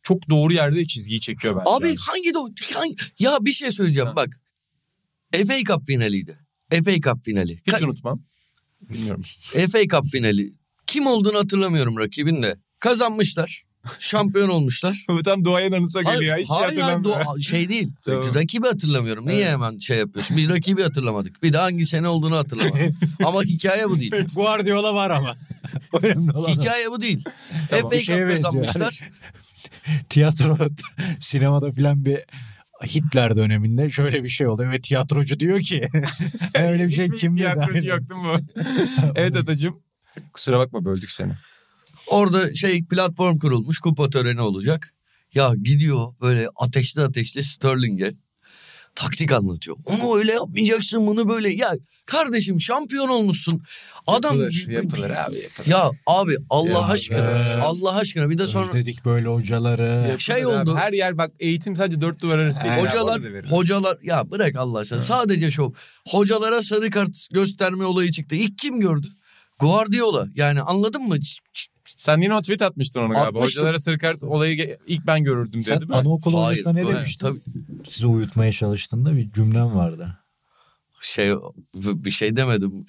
çok doğru yerde çizgiyi çekiyor bence. Abi hangi doğru? Hangi... Ya bir şey söyleyeceğim ha. Bak. F A Cup finaliydi. F A Cup finali. Hiç Ka- unutmam. Bilmiyorum. F A Cup finali. Kim olduğunu hatırlamıyorum rakibin de. Kazanmışlar. Şampiyon olmuşlar. Tam duayen anısa geliyor. Hayır, Hiç hayır hatırlamıyorum. doğa, şey değil. Tamam. Rakibi hatırlamıyorum. Niye evet. hemen şey yapıyorsun? Bir rakibi hatırlamadık. Bir de hangi sene olduğunu hatırlamadık. Ama hikaye bu değil. Guardiola var ama. Önemli olan hikaye bu değil. Tamam. F A Cup kazanmışlar. Tiyatro, sinemada filan bir Hitler döneminde şöyle bir şey oluyor. Ve tiyatrocu diyor ki öyle bir şey kim diyor? Tiyatrocu yok değil mi? Evet Atacığım. Kusura bakma böldük seni. Orada şey platform kurulmuş, kupa töreni olacak. Ya gidiyor böyle ateşli ateşli Sterling'e taktik anlatıyor. Onu öyle yapmayacaksın, bunu böyle. Ya kardeşim şampiyon olmuşsun. Adam yapılır, yapılır abi yapılır. Ya abi Allah ya aşkına be. Allah aşkına bir de sonra dedik böyle hocaları. Yapılır şey abi. oldu. Her yer bak eğitim sadece dört duvar arası değil. Hocalar hocalar ya bırak Allah aşkına. Sadece şov. Hocalara sarı kart gösterme olayı çıktı. İlk kim gördü? Guardiola. Yani anladın mı? Sen yine o tweet atmıştın onu galiba. Atmıştım. Hocalara sarı kart olayı ilk ben görürdüm dedi. Sen anaokulu hocasına ne öyle, demiştin? tabii. Sizi uyutmaya çalıştığında bir cümlem vardı. Şey bir şey demedim.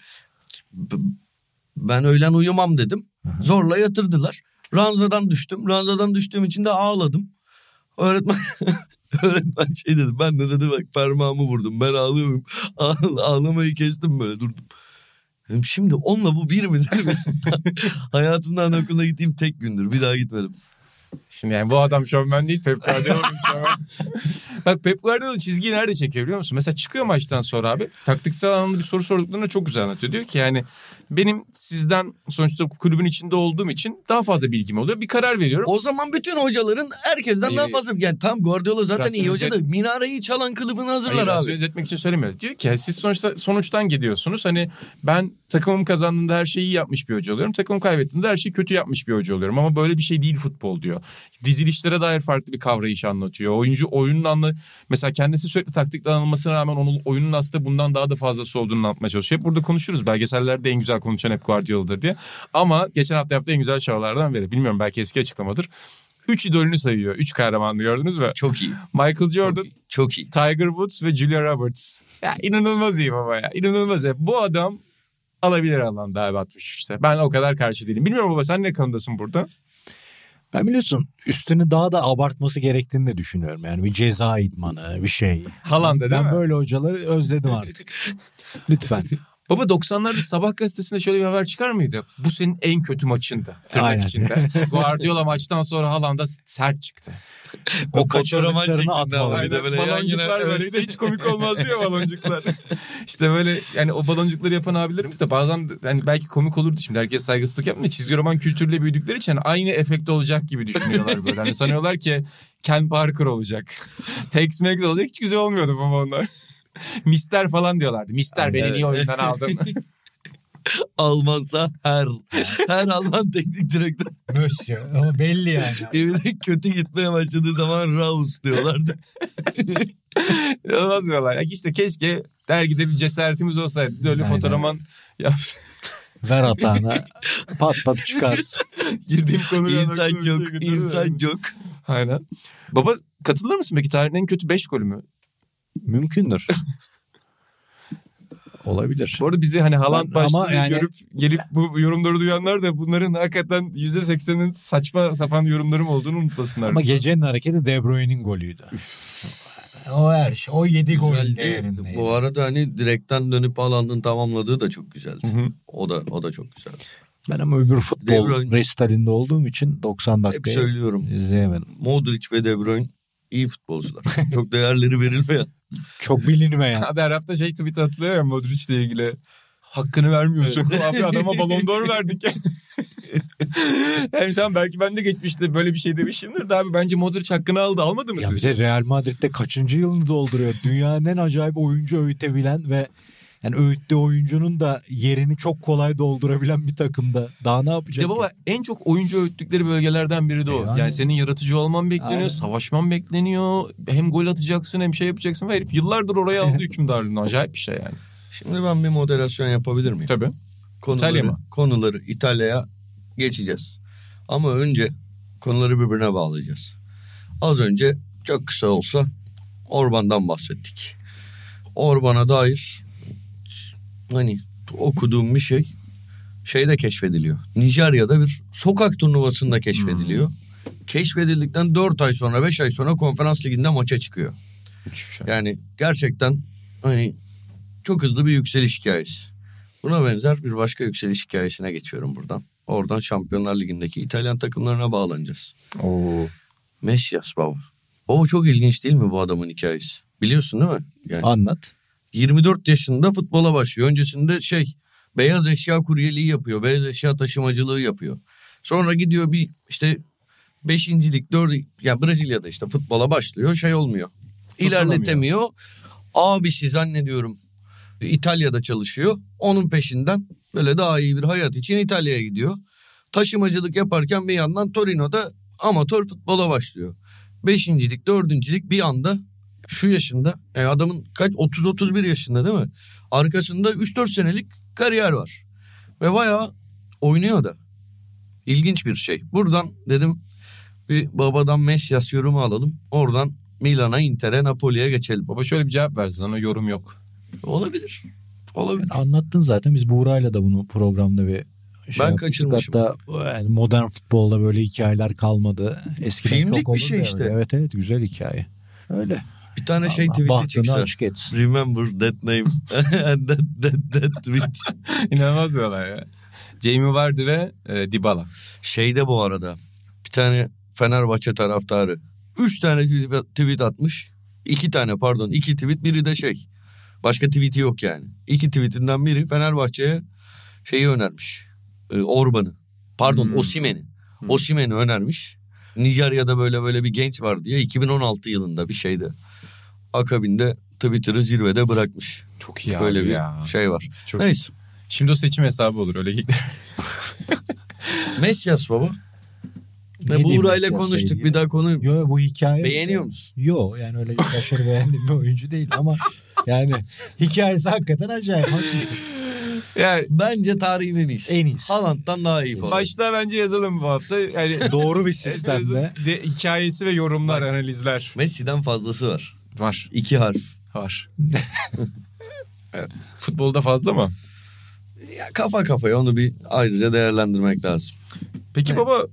Ben öğlen uyumam dedim. Hı-hı. Zorla yatırdılar. Ranzadan düştüm. Ranzadan düştüğüm için de ağladım. Öğretmen öğretmen şey dedi. Ben de dedi bak parmağımı vurdum. Ben ağlıyorum. Ağ- ağlamayı kestim böyle durdum. Dedim, şimdi onunla bu bir midir? Hayatımdan okula gittiğim tek gündür. Bir daha gitmedim. Şimdi yani bu adam şovmen değil, Pep Guardiola şovmen. Bak Pep Guardiola çizgiyi nerede çekiyor biliyor musun? Mesela çıkıyor maçtan sonra abi taktiksel anlamda bir soru sorduklarında çok güzel anlatıyor. Diyor ki yani benim sizden sonuçta kulübün içinde olduğum için daha fazla bilgim oluyor. Bir karar veriyorum. O zaman bütün hocaların herkesten ee, daha fazla. Yani tam Guardiola zaten iyi hoca da minareyi çalan kılıfını hazırlar hayır, abi. Söz etmek için söylemiyor. Diyor ki siz sonuçta sonuçtan gidiyorsunuz. Hani ben takımım kazandığında her şeyi iyi yapmış bir hoca oluyorum. Takımım kaybettiğinde her şeyi kötü yapmış bir hoca oluyorum. Ama böyle bir şey değil futbol diyor. Dizilişlere dair farklı bir kavrayış anlatıyor. Oyuncu oyunun anla mesela kendisi sürekli taktikle anılmasına rağmen onun oyunun aslında bundan daha da fazlası olduğunu anlatmaya çalışıyor. Hep burada konuşuruz. Belgesellerde en güzel konuşan hep Guardiola'dır diye. Ama geçen hafta yaptığı en güzel şovlardan biri. Bilmiyorum belki eski açıklamadır. Üç idolünü sayıyor. Üç kahramanını gördünüz mü? Çok iyi. Michael Jordan, çok iyi. Çok iyi. Tiger Woods ve Julia Roberts. Ya inanılmaz iyi baba ya. İnanılmaz iyi. Bu adam alabilir alanda abi altmış üçte. Ben o kadar karşı değilim. Bilmiyorum baba sen ne kanındasın burada? Ben biliyorsun üstünü daha da abartması gerektiğini de düşünüyorum. Yani bir ceza idmanı, bir şey. Haaland'da değil ben mi? Ben böyle hocaları özledim artık. Lütfen. Baba doksanlarda Sabah gazetesinde şöyle bir haber çıkar mıydı? Bu senin en kötü maçındı. Tırnak aynen. içinde. Guardiola maçtan sonra Haaland'a sert çıktı. O fotoğraflarını atmalı. Baloncuklar böyle de hiç komik olmaz diyor baloncuklar. İşte böyle yani o baloncukları yapan abilerimiz de bazen yani belki komik olurdu şimdi. Herkes saygısızlık yapmıyor. Çizgi roman kültürüyle büyüdükleri için yani aynı efekte olacak gibi düşünüyorlar böyle. Yani sanıyorlar ki Ken Parker olacak. Tex-Mex olacak. Hiç güzel olmuyordu baba onlar. Mister falan diyorlardı. Mister yani beni evet. Niye oyundan aldın? Almansa her. Her Alman teknik direktör. Monsieur. Ama belli yani. Evde kötü gitmeye başladığı zaman Raus diyorlardı. Olmaz diyorlar. Ya işte keşke dergide bir cesaretimiz olsaydı. Öyle fotoğraman yapsın. Ver hatana. Pat pat çıkarsın. Girdiğim konuya İnsan yok. İnsan yok. Aynen. Baba katılır mısın peki tarihin en kötü beş golü mü? Mümkündür. Olabilir. Bu arada bizi hani Haaland başlığını yani... görüp gelip bu yorumları duyanlar da bunların hakikaten yüzde seksenin saçma sapan yorumlarım olduğunu unutmasınlar. Ama gecenin hareketi De Bruyne'in golüydü. O her şey. O yedi gol değerindeydi. Bu arada hani direkten dönüp Haaland'ın tamamladığı da çok güzeldi. Hı hı. O da o da çok güzeldi. Ben ama öbür futbol Bruyne... resitalinde olduğum için doksan dakikayı hep söylüyorum. İzleyemedim. Modric ve De Bruyne iyi futbolcular. Çok değerleri verilmeyen. Çok bilinmeyen. Abi her hafta şey tweet atılıyor ya Modric'le ilgili. Hakkını vermiyorsun. Evet. Abi adama Ballon d'Or verdik ya. Yani tamam belki ben de geçmişte böyle bir şey demişimdir de abi bence Modric hakkını aldı. Almadı mı ya sizce? Bir de Real Madrid'de kaçıncı yılını dolduruyor. Dünyanın en acayip oyuncu öğütebilen ve yani öğüttüğü oyuncunun da yerini çok kolay doldurabilen bir takımda. Daha ne yapacak? De baba en çok oyuncu öğüttükleri bölgelerden biri de o. Yani, yani senin yaratıcı olman bekleniyor, aynen. Savaşman bekleniyor. Hem gol atacaksın hem şey yapacaksın. Ve herif yıllardır oraya aldı hükümdarlığını. Acayip bir şey yani. Şimdi ben bir moderasyon yapabilir miyim? Tabii. Konuları, İtalya mı? Konuları İtalya'ya geçeceğiz. Ama önce konuları birbirine bağlayacağız. Az önce çok kısa olsa Orban'dan bahsettik. Orban'a dair hani okuduğum bir şey şeyde keşfediliyor. Nijerya'da bir sokak turnuvasında keşfediliyor. Hmm. Keşfedildikten dört ay sonra beş ay sonra konferans liginde maça çıkıyor. Yani gerçekten hani çok hızlı bir yükseliş hikayesi. Buna benzer bir başka yükseliş hikayesine geçiyorum buradan. Oradan Şampiyonlar Ligi'ndeki İtalyan takımlarına bağlanacağız. Oo. Messias baba. O çok ilginç değil mi bu adamın hikayesi? Biliyorsun değil mi? Yani Anlat. yirmi dört yaşında futbola başlıyor. Öncesinde şey beyaz eşya kuryeliği yapıyor. Beyaz eşya taşımacılığı yapıyor. Sonra gidiyor bir işte beşincilik, dördü ya Brezilya'da işte futbola başlıyor. Şey olmuyor. İlerletemiyor. Abisi zannediyorum İtalya'da çalışıyor. Onun peşinden böyle daha iyi bir hayat için İtalya'ya gidiyor. Taşımacılık yaparken bir yandan Torino'da amatör futbola başlıyor. Beşincilik, dördüncülük bir anda şu yaşında. Yani adamın kaç otuz otuz bir yaşında değil mi? Arkasında üç dört senelik kariyer var. Ve bayağı oynuyor da. İlginç bir şey. Buradan dedim bir babadan Messias yorumu alalım. Oradan Milan'a, Inter'e, Napoli'ye geçelim. Baba şöyle bir cevap versin, sana yorum yok. Olabilir. Olabilir. Yani anlattın zaten, biz Buğra'yla da bunu programda bir şey ben kaçırmışım. Hatta yani modern futbolda böyle hikayeler kalmadı. Eskiden filmlik çok olurdu bir şey ya işte. Öyle. Evet evet, güzel hikaye. Öyle. Bir tane şey tweet'i çıksa. Açık etsin. Remember that name. And that, that, that tweet. İnanılmaz diyorlar ya. Jamie Vardy ve e, Dybala. Şeyde bu arada bir tane Fenerbahçe taraftarı üç tane tweet, tweet atmış. İki tane pardon iki tweet, biri de şey. Başka tweet'i yok yani. İki tweetinden biri Fenerbahçe'ye şeyi önermiş. E, Orban'ı. Pardon hmm. Osimhen'i. Hmm. Osimhen'i önermiş. Nijerya'da böyle böyle bir genç var diye iki bin on altı yılında bir şeyde. Akabinde Twitter'ı zirvede bırakmış. Çok iyi böyle abi bir ya. şey var. Çok neyse. Şimdi o seçim hesabı olur öyle gider. Messias baba. Ne Buğra'yla konuştuk şey bir daha konu. Yo bu hikaye. Beğeniyor musun? Yo yani öyle aşırı beğendiğim bir oyuncu değil ama yani hikayesi hakikaten acayip, haklısın. Yani bence tarihin en iyisi. En iyisi. Haaland'dan daha iyi falan. Başta bence yazalım bu hafta. Yani doğru bir sistemle. De, hikayesi ve yorumlar, bak, analizler. Messi'den fazlası var. Var. İki harf. Var. Evet. Futbolda fazla mı? Ya kafa kafaya onu bir ayrıca değerlendirmek lazım. Peki evet. Baba,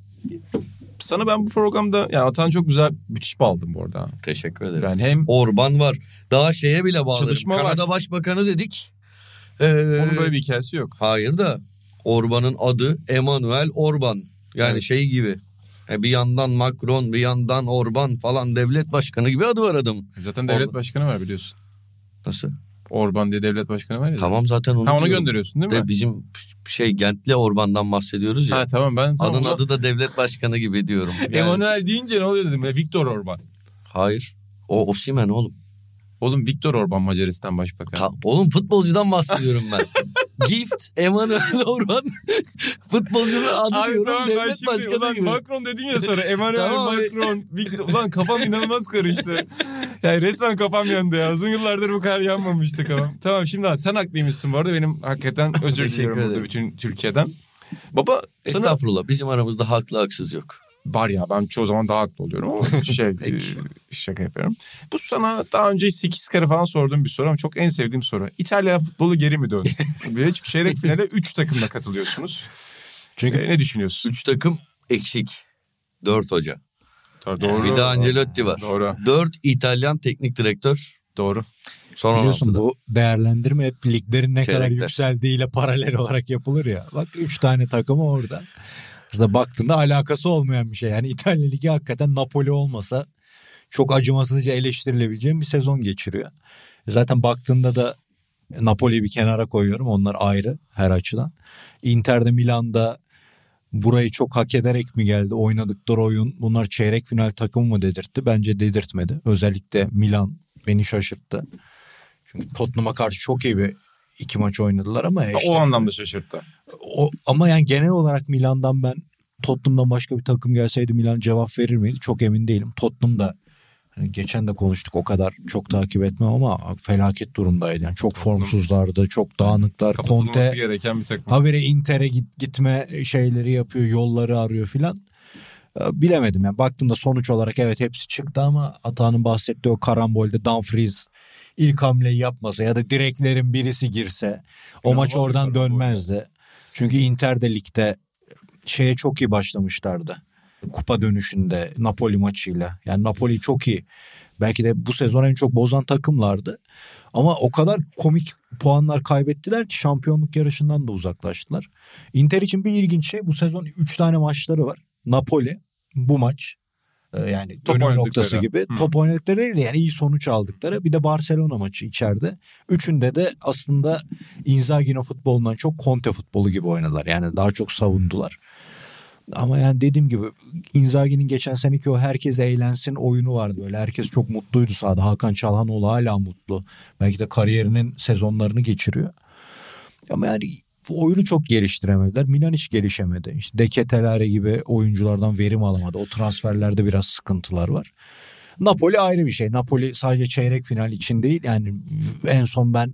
sana ben bu programda yani Atan çok güzel müthiş bağladım bu arada. Teşekkür ederim. Yani hem Orban var. Daha şeye bile bağlarım. Çalışma Kanada var. Başbakanı dedik. Ee, Onun böyle bir hikayesi yok. Hayır da Orban'ın adı Emmanuel Orban. Yani evet. Şey gibi. Bir yandan Macron, bir yandan Orban falan, devlet başkanı gibi adı var adamın. Zaten devlet Or- başkanı var biliyorsun. Nasıl? Orban diye devlet başkanı var ya. Tamam zaten onu. Ha, onu gönderiyorsun değil mi? De bizim şey Gentli Orban'dan bahsediyoruz ya. Ha tamam ben tamam. Adın Ona... adı da devlet başkanı gibi diyorum. Yani... Emmanuel deyince ne oluyor dedim ya, Viktor Orban. Hayır. O Osimhen oğlum. Oğlum Viktor Orban Macaristan Başbakanı. Ta, oğlum futbolcudan bahsediyorum ben. Gift Emmanuel Orban futbolcunun adı abi, diyorum, tamam, devlet başkanı ulan gibi. Macron dedin ya sonra Emmanuel tamam, Macron Victor, ulan kafam inanılmaz karıştı. Yani resmen kafam yandı ya. Uzun yıllardır bu kadar yanmamıştı kafam. Tamam şimdi sen haklıymışsın bu arada, benim hakikaten özür diliyorum burada bütün Türkiye'den. Baba sana... Estağfurullah, bizim aramızda haklı haksız yok. Var ya, ben çoğu zaman daha haklı oluyorum ama şey şaka yapıyorum. Bu sana daha önce sekiz kere falan sorduğum bir soru ama çok en sevdiğim soru. İtalya futbolu geri mi döndü? Çünkü çeyrek finale üç takımla katılıyorsunuz. Çünkü ee, ne düşünüyorsun? üç takım eksik. dört hoca. Doğru. Bir de Ancelotti var. Doğru. dört İtalyan teknik direktör. Doğru. Son biliyorsun bu değerlendirme hep liglerin ne Çeyrekler. kadar yükseldiğiyle paralel olarak yapılır ya. Bak üç tane takımı orada. Aslında baktığında alakası olmayan bir şey. Yani İtalya Ligi hakikaten Napoli olmasa çok acımasızca eleştirilebileceğim bir sezon geçiriyor. Zaten baktığında da Napoli'yi bir kenara koyuyorum. Onlar ayrı her açıdan. Inter'de, Milan'da burayı çok hak ederek mi geldi? Oynadıkları oyun bunlar çeyrek final takımı mı dedirtti? Bence dedirtmedi. Özellikle Milan beni şaşırttı. Çünkü Tottenham'a karşı çok iyi bir iki maç oynadılar ama işte, o anlamda şaşırttı. O, ama yani genel olarak Milan'dan ben Tottenham'dan başka bir takım gelseydi Milan cevap verir miydi? Çok emin değilim. Tottenham da hani geçen de konuştuk, o kadar çok takip etmem ama felaket durumdaydı. Yani çok formsuzlardı, çok dağınıklar. Conte gereken bir takım. habire Inter'e git, gitme şeyleri yapıyor, yolları arıyor filan. Bilemedim yani. Baktığında sonuç olarak evet hepsi çıktı ama Atahan'ın bahsettiği o karambolde Dumfries ilk hamleyi yapmasa ya da direklerin birisi girse o maç oradan dönmezdi. Çünkü Inter de ligde şeye çok iyi başlamışlardı. Kupa dönüşünde Napoli maçıyla. Yani Napoli çok iyi. Belki de bu sezon en çok bozan takımlardı. Ama o kadar komik puanlar kaybettiler ki şampiyonluk yarışından da uzaklaştılar. Inter için bir ilginç şey, bu sezon üç tane maçları var. Napoli bu maç yani top dönüm noktası gibi. Hı. Top oynadıkları değil de yani iyi sonuç aldıkları. Bir de Barcelona maçı içeride. Üçünde de aslında Inzaghi'nin futbolundan çok Conte futbolu gibi oynadılar. Yani daha çok savundular. Ama yani dediğim gibi Inzaghi'nin geçen seneki o herkes eğlensin oyunu vardı böyle. Herkes çok mutluydu sahada. Hakan Çalhanoğlu hala mutlu. Belki de kariyerinin sezonlarını geçiriyor. Ama yani oyunu çok geliştiremediler. Milan hiç gelişemedi. İşte De Ketelaere gibi oyunculardan verim alamadı. O transferlerde biraz sıkıntılar var. Napoli ayrı bir şey. Napoli sadece çeyrek final için değil. Yani en son ben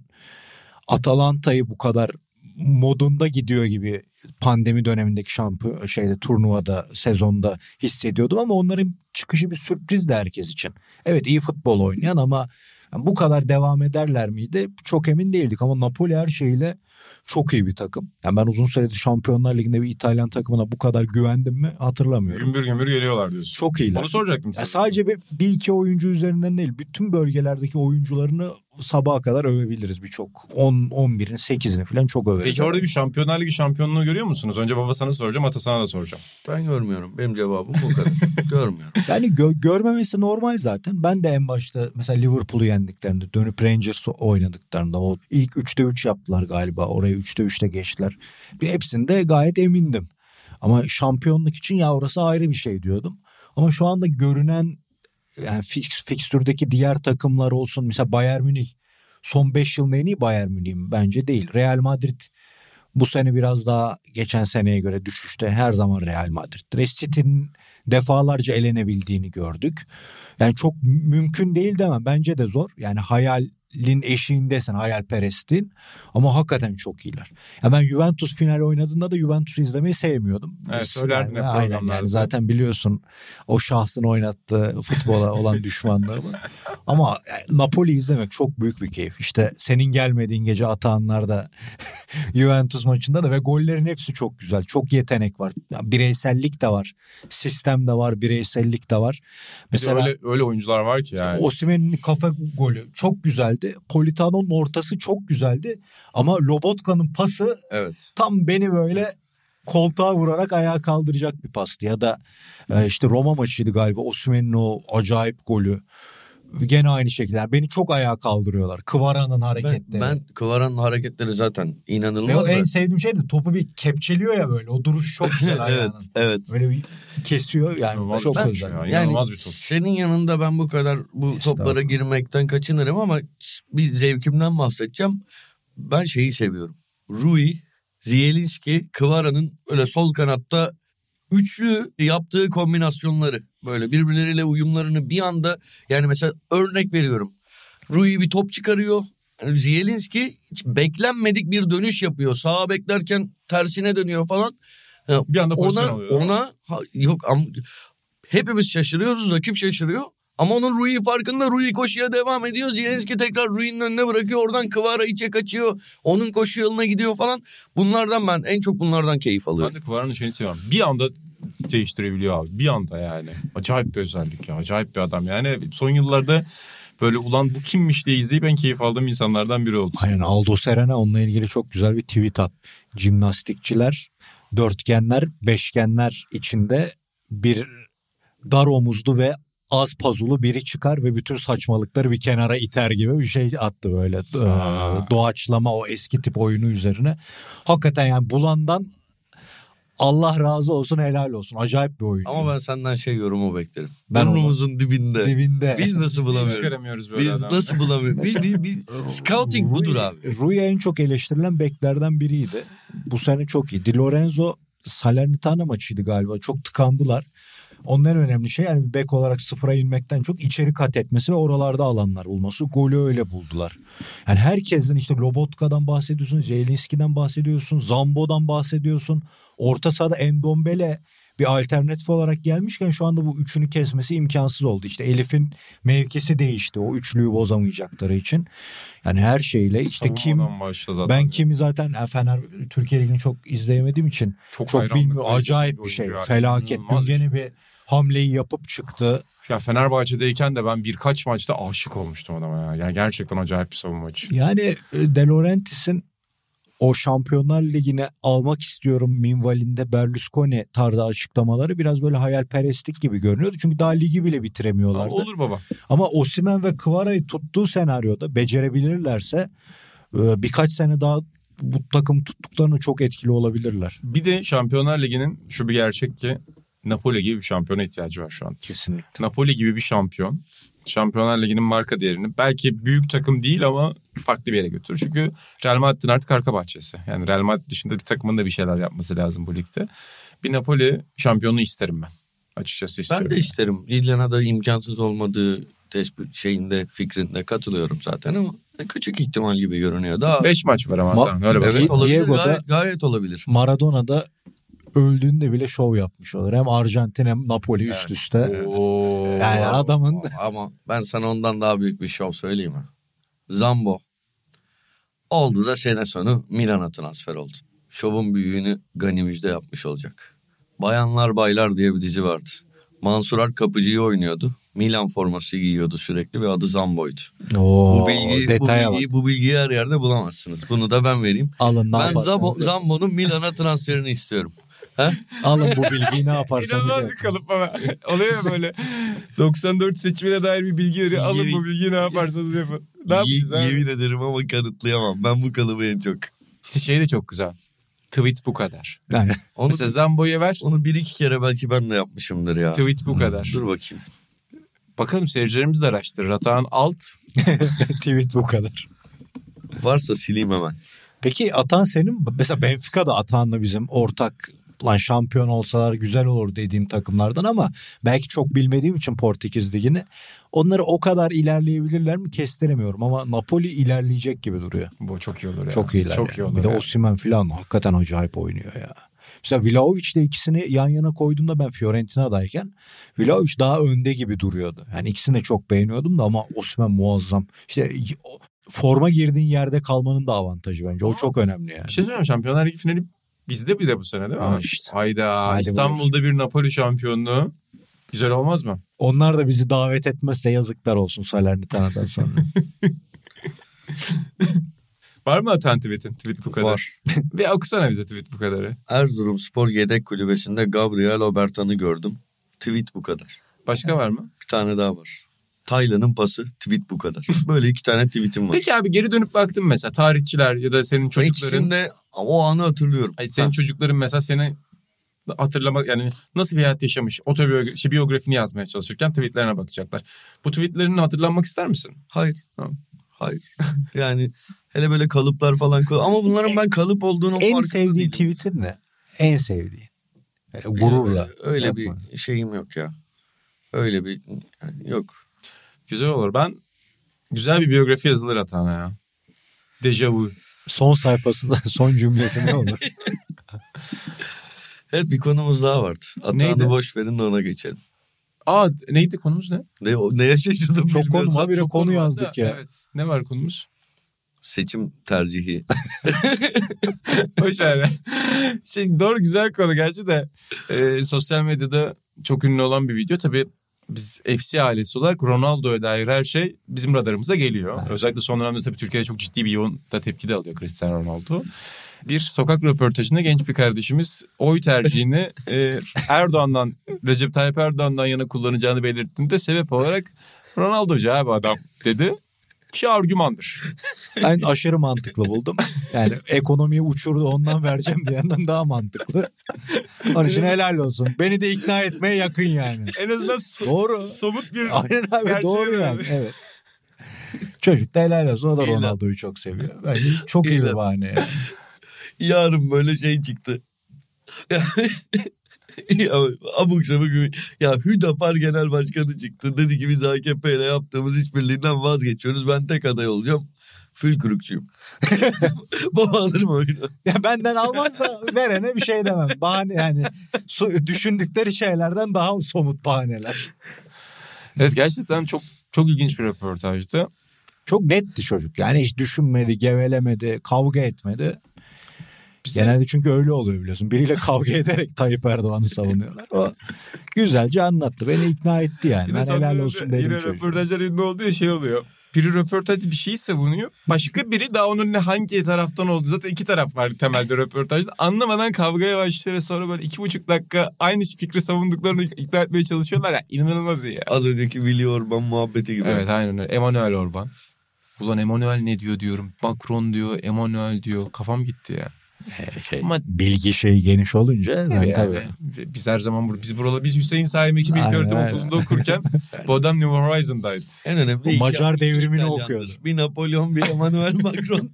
Atalanta'yı bu kadar modunda gidiyor gibi pandemi dönemindeki şampiyon şeyde turnuvada sezonda hissediyordum ama onların çıkışı bir sürprizdi herkes için. Evet iyi futbol oynayan ama bu kadar devam ederler miydi? Çok emin değildik ama Napoli her şeyle çok iyi bir takım. Yani ben uzun süredir Şampiyonlar Ligi'nde bir İtalyan takımına bu kadar güvendim mi hatırlamıyorum. Gümbür gümbür geliyorlar diyorsun. Çok iyiler. Onu soracaktım size. Sadece bir, bir iki oyuncu üzerinden değil. Bütün bölgelerdeki oyuncularını sabaha kadar övebiliriz birçok. on, on birin, sekizini falan çok överiz. Peki orada bir Şampiyonlar Ligi şampiyonluğu görüyor musunuz? Önce baba sana soracağım, ata sana da soracağım. Ben görmüyorum. Benim cevabım bu kadar. Görmüyorum. Yani gö- görmemesi normal zaten. Ben de en başta mesela Liverpool'u yendiklerinde, dönüp Rangers oynadıklarında o ilk üçte üç yaptılar galiba. Oraya üçte üçte geçtiler. Bir hepsinde gayet emindim. Ama şampiyonluk için ya orası ayrı bir şey diyordum. Ama şu anda görünen yani fix, fikstürdeki diğer takımlar olsun. Mesela Bayern Münih son beş yılın en iyi Bayern Münih mi? Bence değil. Real Madrid bu sene biraz daha geçen seneye göre düşüşte, her zaman Real Madrid. City'nin defalarca elenebildiğini gördük. Yani çok mümkün değil demem. Bence de zor. Yani hayalin eşiğindesin, hayalperestliğin. Ama hakikaten çok iyiler. Ya ben Juventus final oynadığında da Juventus'u izlemeyi sevmiyordum. Evet, söylerdin hep aynen programlarda. yani zaten biliyorsun o şahsın oynattığı futbola olan düşmanlığımı. Ama yani Napoli izlemek çok büyük bir keyif. İşte senin gelmediğin gece Atahanlar'da Juventus maçında da ve gollerin hepsi çok güzel. Çok yetenek var. Yani bireysellik de var. Sistem de var, bireysellik de var. Mesela öyle öyle oyuncular var ki yani. Osimhen'in kafa golü çok güzeldi. Politano'nun ortası çok güzeldi. Ama Lobotka'nın pası Evet. tam beni böyle koltuğa vurarak ayağa kaldıracak bir pastı. Ya da e, işte Roma maçıydı galiba. Osimhen'in o acayip golü. Gene aynı şekilde. Yani beni çok ayağa kaldırıyorlar. Kıvaran'ın hareketleri. Ben, ben Kıvaran'ın hareketleri zaten inanılmaz. Ve o da. en sevdiğim şey de topu bir kepçeliyor ya böyle. O duruş çok güzel ayağının. Evet, evet. Böyle bir kesiyor yani. İnanılmaz Çok bir özel. top ya. Yani İnanılmaz bir top. senin yanında ben bu kadar bu toplara girmekten kaçınırım ama bir zevkimden bahsedeceğim. Ben şeyi seviyorum. Rui, Zielinski, Kıvaran'ın öyle sol kanatta üçlü yaptığı kombinasyonları, böyle birbirleriyle uyumlarını bir anda, yani mesela örnek veriyorum. Rui bir top çıkarıyor. Yani Zielinski hiç beklenmedik bir dönüş yapıyor. Sağa beklerken tersine dönüyor falan. Bir anda pozisyon ona, alıyor. Ona ha, yok ama hepimiz şaşırıyoruz, rakip şaşırıyor. Ama onun Rui farkında, Rui koşuya devam ediyor. Zielinski tekrar Rui'nin önüne bırakıyor. Oradan Kvara içe kaçıyor. Onun koşu yoluna gidiyor falan. Bunlardan ben en çok bunlardan keyif alıyorum. Ben de Kıvaran'ın şeyini seviyorum. Bir anda değiştirebiliyor abi. Bir anda yani. Acayip bir özellik ya. Acayip bir adam. Yani son yıllarda böyle ulan bu kimmiş diye izleyip en keyif aldığım insanlardan biri oldu. Aynen, Aldo Serena onunla ilgili çok güzel bir tweet at. Jimnastikçiler dörtgenler, beşgenler içinde bir dar omuzlu ve az pazulu biri çıkar ve bütün saçmalıkları bir kenara iter gibi bir şey attı böyle. Aa. Doğaçlama o eski tip oyunu üzerine. Hakikaten yani bulandan Allah razı olsun, helal olsun. Acayip bir oyun. Ama ben senden şey yorumu beklerim. Ben Burnumuzun dibinde. Dibinde. Biz nasıl bulamıyoruz? Çıkaramıyoruz böyle Biz adamı. nasıl bulamıyoruz? Bir, bir, bir scouting Rui, budur abi. Rui en çok eleştirilen beklerden biriydi. Bu sene çok iyi. Di Lorenzo Salernitana maçıydı galiba. Çok tıkandılar. Onun en önemli şey yani bir bek olarak sıfıra inmekten çok içeri kat etmesi ve oralarda alanlar bulması. Golü öyle buldular. Yani herkesin işte Lobotka'dan bahsediyorsun, Zielinski'den bahsediyorsun, Zambo'dan bahsediyorsun. Orta sahada Endombele bir alternatif olarak gelmişken şu anda bu üçünü kesmesi imkansız oldu. İşte Elif'in mevkisi değişti o üçlüyü bozamayacakları için. Yani her şeyle işte kim ben kimi zaten Fener Türkiye Ligi'ni çok izleyemediğim için çok, çok bilmiyorum. Acayip bir şey. Yani. Felaket. Dün gene bir hamleyi yapıp çıktı. Ya Fenerbahçe'deyken de ben birkaç maçta aşık olmuştum adama ya. Yani gerçekten acayip bir savunma maçı. Yani De Laurentiis'in o Şampiyonlar Ligi'ne almak istiyorum minvalinde Berlusconi tarzı açıklamaları biraz böyle hayalperestlik gibi görünüyordu. Çünkü daha ligi bile bitiremiyorlardı. Aa, olur baba. Ama Osimhen ve Kvara'yı tuttuğu senaryoda becerebilirlerse birkaç sene daha bu takım tuttuklarına çok etkili olabilirler. Bir de Şampiyonlar Ligi'nin şu bir gerçek ki Napoli gibi bir şampiyona ihtiyacı var şu an. Kesinlikle. Napoli gibi bir şampiyon. Şampiyonlar Ligi'nin marka değerini belki büyük takım değil ama farklı bir yere götürür. Çünkü Real Madrid'in artık arka bahçesi. Yani Real Madrid dışında bir takımın da bir şeyler yapması lazım bu ligde. Bir Napoli şampiyonu isterim ben. Açıkçası istiyorum. Ben de isterim. Lilian'a da imkansız olmadığı tespit şeyinde fikrinde katılıyorum zaten ama küçük ihtimal gibi görünüyor. Daha beş maç var ama Ma- tamam, öyle evet, bak. olabilir. Diego'da, gayet, gayet olabilir. Maradona'da öldüğünde bile şov yapmış olur. Hem Arjantin hem Napoli üst üste. Evet. Oo, yani adamın... Ama ben sana ondan daha büyük bir şov söyleyeyim mi? Zambo. Oldu da sene sonu Milan'a transfer oldu. Şovun büyüğünü Gani Müjde yapmış olacak. Bayanlar Baylar diye bir dizi vardı. Mansur Ak Kapıcı'yı oynuyordu. Milan forması giyiyordu sürekli ve adı Zambo'ydu. Oo, bu bilgiyi, detaya bu bilgiyi, bu bilgiyi her yerde bulamazsınız. Bunu da ben vereyim. Alın, ben Zambo, Zambo'nun Milan'a transferini istiyorum. He? Alın bu bilgiyi ne yaparsanız İnanılmaz bir kalıp ama. Oluyor ya böyle. doksan dört seçimine dair bir bilgi veriyor. Alın bu bilgiyi ne yaparsanız yapın. Ne yapacağız abi? Yemin ederim ama kanıtlayamam. Ben bu kalıbı en çok. İşte şey de çok güzel. Tweet bu kadar. Yani. Onu, mesela Zambo'ya ver. Onu bir iki kere belki ben de yapmışımdır ya. Tweet bu kadar. Dur bakayım. Bakalım seyircilerimiz de araştırır. Atağın alt. Tweet bu kadar. Varsa sileyim hemen. Peki Atan senin mesela Benfica'da Atan'la bizim ortak lan şampiyon olsalar güzel olur dediğim takımlardan ama belki çok bilmediğim için Portekiz Ligi'ni onları o kadar ilerleyebilirler mi kestiremiyorum ama Napoli ilerleyecek gibi duruyor. Bu çok iyi olur ya. Çok iyiler. Çok yani. iyi olur. Bir de ya. Osimhen falan hakikaten acayip oynuyor ya. Mesela Vlahovic'le ikisini yan yana koyduğumda ben Fiorentina'dayken Vlahovic daha önde gibi duruyordu. Yani ikisini de çok beğeniyordum da ama Osimhen muazzam. İşte forma girdiğin yerde kalmanın da avantajı bence. O çok önemli yani. Bir şey söyleyeyim, Şampiyonlar Ligi finali bizde bir de bu sene değil mi? Ha işte. Hayda. Haydi İstanbul'da buyur. Bir Napoli şampiyonluğu. Güzel olmaz mı? Onlar da bizi davet etmezse yazıklar olsun Salernitana'dan sonra. Var mı atan tweet'in? Tweet bu kadar. Var. Bir okusana bize tweet bu kadarı. Erzurumspor yedek kulübesinde Gabriel Obertan'ı gördüm. Tweet bu kadar. Başka var mı? Bir tane daha var. Taylan'ın pası, tweet bu kadar. Böyle iki tane tweetim var. Peki abi geri dönüp baktın mesela tarihçiler ya da senin çocukların. İkisinde o anı hatırlıyorum. Ay, senin ha. çocukların mesela seni hatırlamak yani nasıl bir hayat yaşamış otobiyografi, şey, biyografini yazmaya çalışırken tweetlerine bakacaklar. Bu tweetlerini hatırlanmak ister misin? Hayır. Ha. Hayır. Yani hele böyle kalıplar falan. Ama bunların ben kalıp olduğunu farkında değilim. En sevdiğin tweetin ne? En sevdiğin. Böyle gururla. Öyle Yapma. bir şeyim yok ya. Öyle bir yani yok. Güzel olur. Ben güzel bir biyografi yazılır Atana ya. Dejavu. Son sayfasında son cümlesi ne olur? Evet, bir konumuz daha vardı. Atağını boş verin de ona geçelim. Aa, neydi konumuz ne? Ne, neye şaşırdım Çok konu habire konu, konu yazdık vardı. ya. Evet. Ne var konumuz? Seçim tercihi. Boş ver. Şey, doğru, güzel konu gerçi de e, sosyal medyada çok ünlü olan bir video. Tabii biz F C ailesi olarak Ronaldo'ya dair her şey bizim radarımıza geliyor. Evet. Özellikle son dönemde tabii Türkiye'de çok ciddi bir yoğun da tepki de alıyor Cristiano Ronaldo. Bir sokak röportajında genç bir kardeşimiz oy tercihini e, Erdoğan'dan, Recep Tayyip Erdoğan'dan yana kullanacağını belirttiğinde sebep olarak Ronaldo'cu abi adam dedi. Ki argümandır. Ben aşırı mantıklı buldum. Yani ekonomiyi uçurdu ondan vereceğim diyenden daha mantıklı. Onun için helal olsun. Beni de ikna etmeye yakın yani. En azından so- doğru. somut bir... Aynen abi, doğru yani. Evet. Çocuk da helal olsun. O da Ronaldo'yu çok seviyor. Bence çok iyi bir bahane yani. Yarın böyle şey çıktı. Ya abuk sabuk ya Hüdapar Genel Başkanı çıktı. Dedi ki biz A K P ile yaptığımız işbirliğinden vazgeçiyoruz. Ben tek aday olacağım. Fülkürükçüyüm. Baba alır mı oyunu? Ya benden almaz da verene bir şey demem. Bahane yani su- düşündükleri şeylerden daha somut bahaneler. Evet, gerçekten çok çok ilginç bir röportajdı. Çok netti çocuk. Yani hiç düşünmedi, gevelemedi, kavga etmedi. Genelde çünkü öyle oluyor biliyorsun. Biriyle kavga ederek Tayyip Erdoğan'ı savunuyorlar. O güzelce anlattı. Beni ikna etti yani. Bir de Ben sonra helal bir- olsun dedim Yine çocuğa. röportajlar ünlü olduğu şey oluyor. Biri röportajda bir şeyi savunuyor. Başka biri daha onun ne hangi taraftan olduğu. Zaten iki taraf var temelde röportajda. Anlamadan kavgaya başlıyor ve sonra böyle iki buçuk dakika aynı fikri savunduklarını ikna etmeye çalışıyorlar ya. İnanılmaz iyi ya. Az önceki Willy Orban muhabbeti gibi. Evet, aynen öyle. Emmanuel Orban. Ulan Emmanuel ne diyor diyorum. Macron diyor, Emmanuel diyor. Kafam gitti ya. Şey, Ama bilgi şeyi geniş olunca tabii tabii. yani. Biz her zaman burada biz buralı biz Hüseyin Saim iki bin Aynen, öğretim aynen. okulunda okurken bu adam New Horizon'daydı. En önemli O iki- Macar iki devrimini İtalyandır. okuyordu. Bir Napolyon, bir Emmanuel Macron.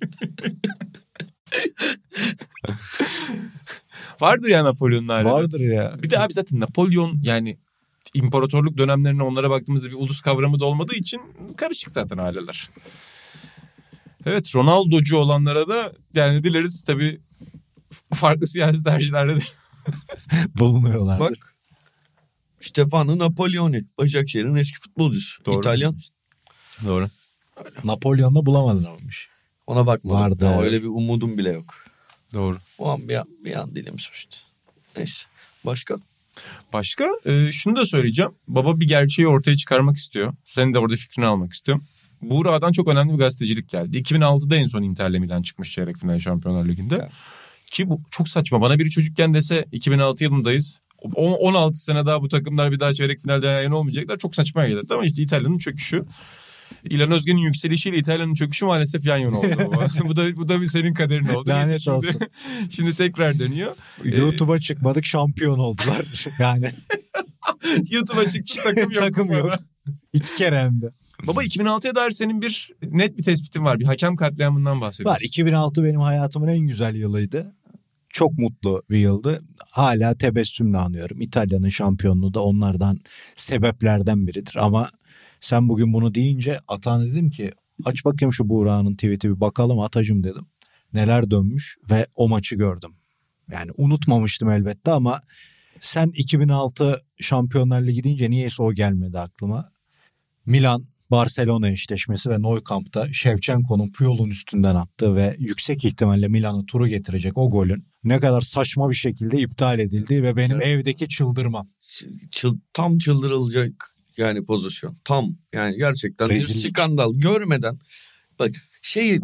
Vardır ya Napolyon'un ailede. Vardır ya. Bir de abi zaten Napolyon yani imparatorluk dönemlerine onlara baktığımızda bir ulus kavramı da olmadığı için karışık zaten aileler. Evet, Ronaldo'cu olanlara da yani dileriz tabii farklı siyasi tercihlerde de. Bulunuyorlardır. Bak. Stefano Napoleoni. Başakşehir'in eski futbolcusu. Doğru. İtalyan. Doğru. Napolyon'da bulamadın olmuş. Ona bakmadım. Vardı. Daha öyle bir umudum bile yok. Doğru. O an bir an, bir an dilim suçtu. Neyse. Başka? Başka e, şunu da söyleyeceğim. Baba bir gerçeği ortaya çıkarmak istiyor. Senin de orada fikrini almak istiyorum. Buğra'dan çok önemli bir gazetecilik geldi. iki bin altıda en son Inter'le Milan çıkmış çeyrek final Şampiyonlar Ligi'nde. Evet. Ki bu çok saçma. Bana biri çocukken dese iki bin altı yılındayız. on altı sene daha bu takımlar bir daha çeyrek finalde yan olmayacaklar. Çok saçma gelirdi ama işte İtalya'nın çöküşü. İlhan Özgen'in yükselişiyle İtalya'nın çöküşü maalesef yan yana oldu. bu da bu da bir senin kaderin oldu. Lanet şimdi, olsun. Şimdi tekrar dönüyor. YouTube'a çıkmadık, şampiyon oldular. Yani YouTube'a çıkmış takım yok. takım yok. İki kere hem de. Baba iki bin altıya dair senin bir net bir tespitin var. Bir hakem katliamından bahsediyorsun. Var. iki bin altı benim hayatımın en güzel yılıydı. Çok mutlu bir yıldı. Hala tebessümle anıyorum. İtalya'nın şampiyonluğu da onlardan sebeplerden biridir. Ama sen bugün bunu deyince Atan dedim ki aç bakayım şu Buğra'nın tweet'i bir bakalım Atacım dedim. Neler dönmüş ve o maçı gördüm. Yani unutmamıştım elbette ama sen iki bin altı Şampiyonlar Ligi deyince niyeyse o gelmedi aklıma. Milan Barcelona eşleşmesi ve Nou Camp'ta Shevchenko'nun Puyol'un üstünden attığı ve yüksek ihtimalle Milan'ı turu getirecek o golün ne kadar saçma bir şekilde iptal edildiği ve benim evet. evdeki çıldırmam. Çıl, tam çıldırılacak yani pozisyon. Tam yani gerçekten Rezillik. Bir skandal görmeden bak şey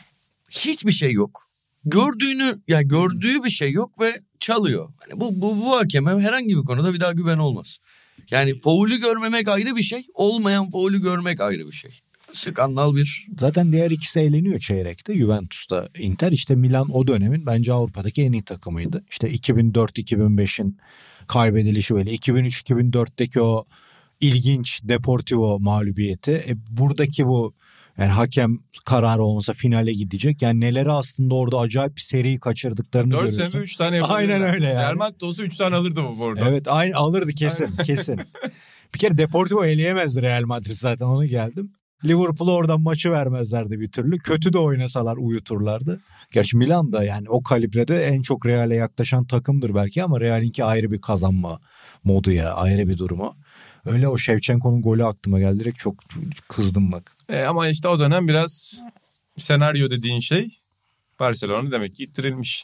hiçbir şey yok. Gördüğünü yani gördüğü bir şey yok ve çalıyor. Yani bu bu bu hakeme herhangi bir konuda bir daha güven olmaz. Yani faulü görmemek ayrı bir şey, olmayan faulü görmek ayrı bir şey. Skandal bir. Zaten diğer ikisi eğleniyor çeyrekte. Juventus'ta Inter, işte Milan o dönemin bence Avrupa'daki en iyi takımıydı. İşte iki bin dört iki bin beşin kaybedilişi böyle. iki bin üç iki bin dörtteki o ilginç Deportivo mağlubiyeti. E buradaki bu yani hakem kararı olmasa finale gidecek. Yani neleri aslında orada acayip bir seriyi kaçırdıklarını dört görüyorsun. dört senede üç tane yapabilirler. Aynen öyle yani. Germant olsa üç tane alırdı bu orada. Evet aynı alırdı kesin kesin. Bir kere Deportivo eleyemezdi Real Madrid, zaten onu geldim. Liverpool'a oradan maçı vermezlerdi bir türlü. Kötü de oynasalar uyuturlardı. Gerçi Milan da yani o kalibrede en çok Real'e yaklaşan takımdır belki ama Real'inki ayrı bir kazanma modu ya, ayrı bir durumu. Öyle o Shevchenko'nun golü aklıma geldi, direkt çok kızdım bak. E, ama işte o dönem biraz senaryo dediğin şey Barcelona demek ki ittirilmiş.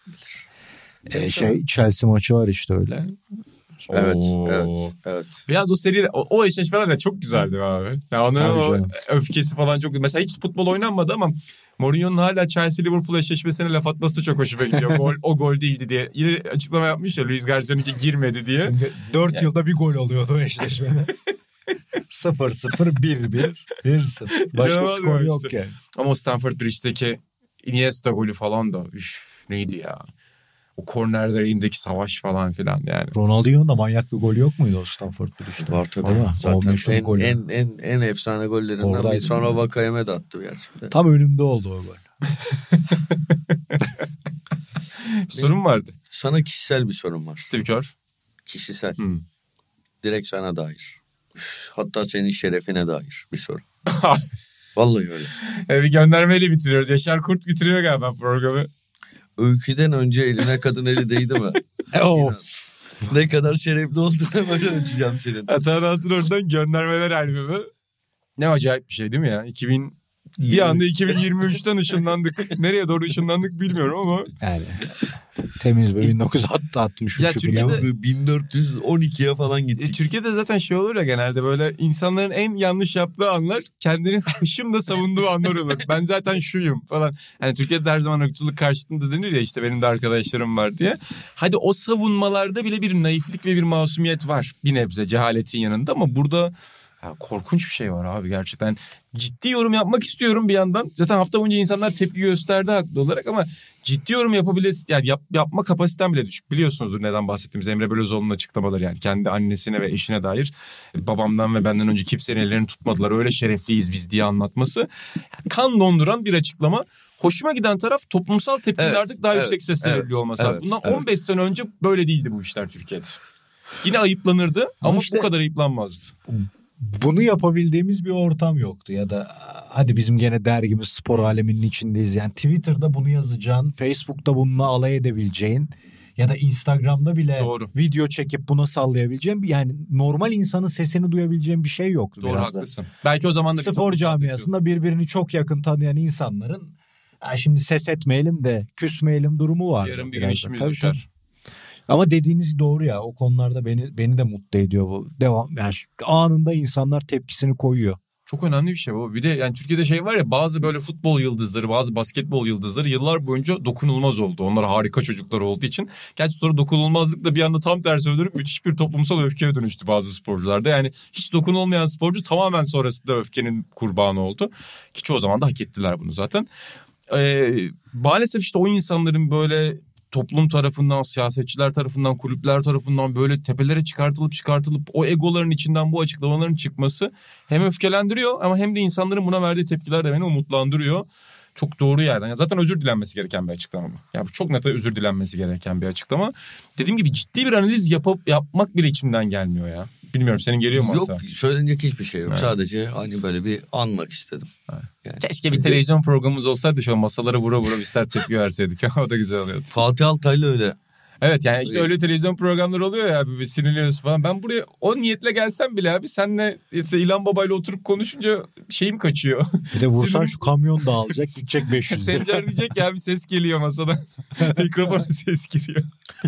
E, şey Chelsea maçı var işte öyle. Evet, Oo. evet, evet. Biraz o seri, o, o eşleşmeler de çok güzeldi abi. Yani onun o öfkesi falan çok. Mesela hiç futbol oynanmadı ama Mourinho'nun hala Chelsea-Liverpool eşleşmesine laf atması da çok hoşuma gidiyor. Gol, o gol değildi diye. Yine açıklama yapmış ya Luis Garcia'nınki girmedi diye. dört yani. Yılda bir gol oluyordu o eşleşmede. sıfır sıfır bir bir bir sıfır Başka İnanılmaz skor işte. yok yani. Ama o Stamford Bridge'deki Iniesta golü falan da üf, neydi ya? O kornerlerindeki savaş falan filan yani. Ronaldinho'nun da manyak bir golü yok muydu o Stamford Bridge'de? Var tabii. Ama Zaten en, golü. en, en, en efsane gollerinden Oradaydı bir. Sonra yani. Vakayeme de attı gerçekten. Tam önümde oldu o gol. Sorun vardı. Sana kişisel bir sorum var. Steve Kerr. Kişisel. Hmm. Direkt sana dair. Üf, hatta senin şerefine dair bir soru. Vallahi öyle. E, bir göndermeyle bitiriyoruz. Yaşar Kurt bitiriyor galiba programı. Öyküden önce eline kadın eli değdi mi? Of. Ne kadar şerefli olduğunu böyle ölçeceğim senin. Atan Altın oradan göndermeler albümü. Ne acayip bir şey değil mi ya? iki bin bir anda iki bin yirmi üçten ışınlandık. Nereye doğru ışınlandık bilmiyorum ama. Yani temiz böyle bin dokuz yüz altmış üç Ya falan. Türkiye'de- bin dört yüz on ikiye falan E, gittik. Türkiye'de zaten şey olur ya genelde böyle insanların en yanlış yaptığı anlar kendini hışımla savunduğu anlar olur. Ben zaten şuyum falan. Hani Türkiye'de her zaman ırkçılık karşıtında denir ya işte benim de arkadaşlarım var diye. Hadi o savunmalarda bile bir naiflik ve bir masumiyet var bir nebze cehaletin yanında ama burada ya korkunç bir şey var abi gerçekten. Ciddi yorum yapmak istiyorum bir yandan. Zaten hafta boyunca insanlar tepki gösterdi haklı olarak ama ciddi yorum yapabilir yani yap, yapma kapasitem bile düşük. Biliyorsunuzdur neden bahsettiğimiz Emre Belözoğlu'nun açıklamaları yani kendi annesine ve eşine dair babamdan ve benden önce kimsenin ellerini tutmadılar. Öyle şerefliyiz biz diye anlatması. Kan donduran bir açıklama. Hoşuma giden taraf toplumsal tepkinin Evet, artık daha evet, yüksek sesle evet, veriliyor olması. evet, Bundan evet. on beş sene önce böyle değildi bu işler Türkiye'de. Yine ayıplanırdı ama, Ama işte- bu kadar ayıplanmazdı. Bunu yapabildiğimiz bir ortam yoktu ya da hadi bizim gene dergimiz spor aleminin içindeyiz yani Twitter'da bunu yazacağın, Facebook'ta bununla alay edebileceğin ya da Instagram'da bile Doğru. video çekip buna sallayabileceğin bir yani normal insanın sesini duyabileceğin bir şey yoktu. Doğru biraz da. haklısın. Belki o zaman da bir Spor toplumsal camiasında birbirini çok yakın tanıyan insanların "Ha şimdi ses etmeyelim de küsmeyelim" durumu var. yarın bir gün işimiz düşer. Ama dediğiniz doğru ya, o konularda beni beni de mutlu ediyor bu. Devam yani şu anında insanlar tepkisini koyuyor. Çok önemli bir şey bu. Bir de yani Türkiye'de şey var ya bazı böyle futbol yıldızları, bazı basketbol yıldızları yıllar boyunca dokunulmaz oldu. Onlar harika çocuklar olduğu için. Gerçi sonra dokunulmazlık da bir anda tam tersi dönüp müthiş bir toplumsal öfkeye dönüştü bazı sporcularda. Yani hiç dokunulmayan sporcu tamamen sonrasında öfkenin kurbanı oldu. Ki çoğu zaman da hak ettiler bunu zaten. Ee, maalesef işte o insanların böyle toplum tarafından, siyasetçiler tarafından, kulüpler tarafından böyle tepelere çıkartılıp çıkartılıp o egoların içinden bu açıklamaların çıkması hem öfkelendiriyor ama hem de insanların buna verdiği tepkiler de beni umutlandırıyor. Çok doğru yerden. Yani zaten özür dilenmesi gereken bir açıklama bu. Yani çok net özür dilenmesi gereken bir açıklama. Dediğim gibi ciddi bir analiz yapıp yapmak bile içimden gelmiyor ya. Bilmiyorum senin geliyor mu Yok, hata? söylenecek hiçbir şey yok. Evet. Sadece hani böyle bir anmak istedim. Yani. Keşke bir televizyon programımız olsaydı şu an masalara vura vura bir sert tepki verseydik. O da güzel oluyordu. Fatih Altaylı öyle. Evet yani işte Öyle. öyle televizyon programları oluyor ya abi bir sinirleniyorsun falan. Ben buraya o niyetle gelsem bile abi senle işte İlhan Baba'yla oturup konuşunca şeyim kaçıyor. Bir de vursan Sinirim- şu kamyon dağılacak, gidecek beş yüz lira. Sencer diyecek ya bir ses geliyor masadan. Mikrofona ses giriyor.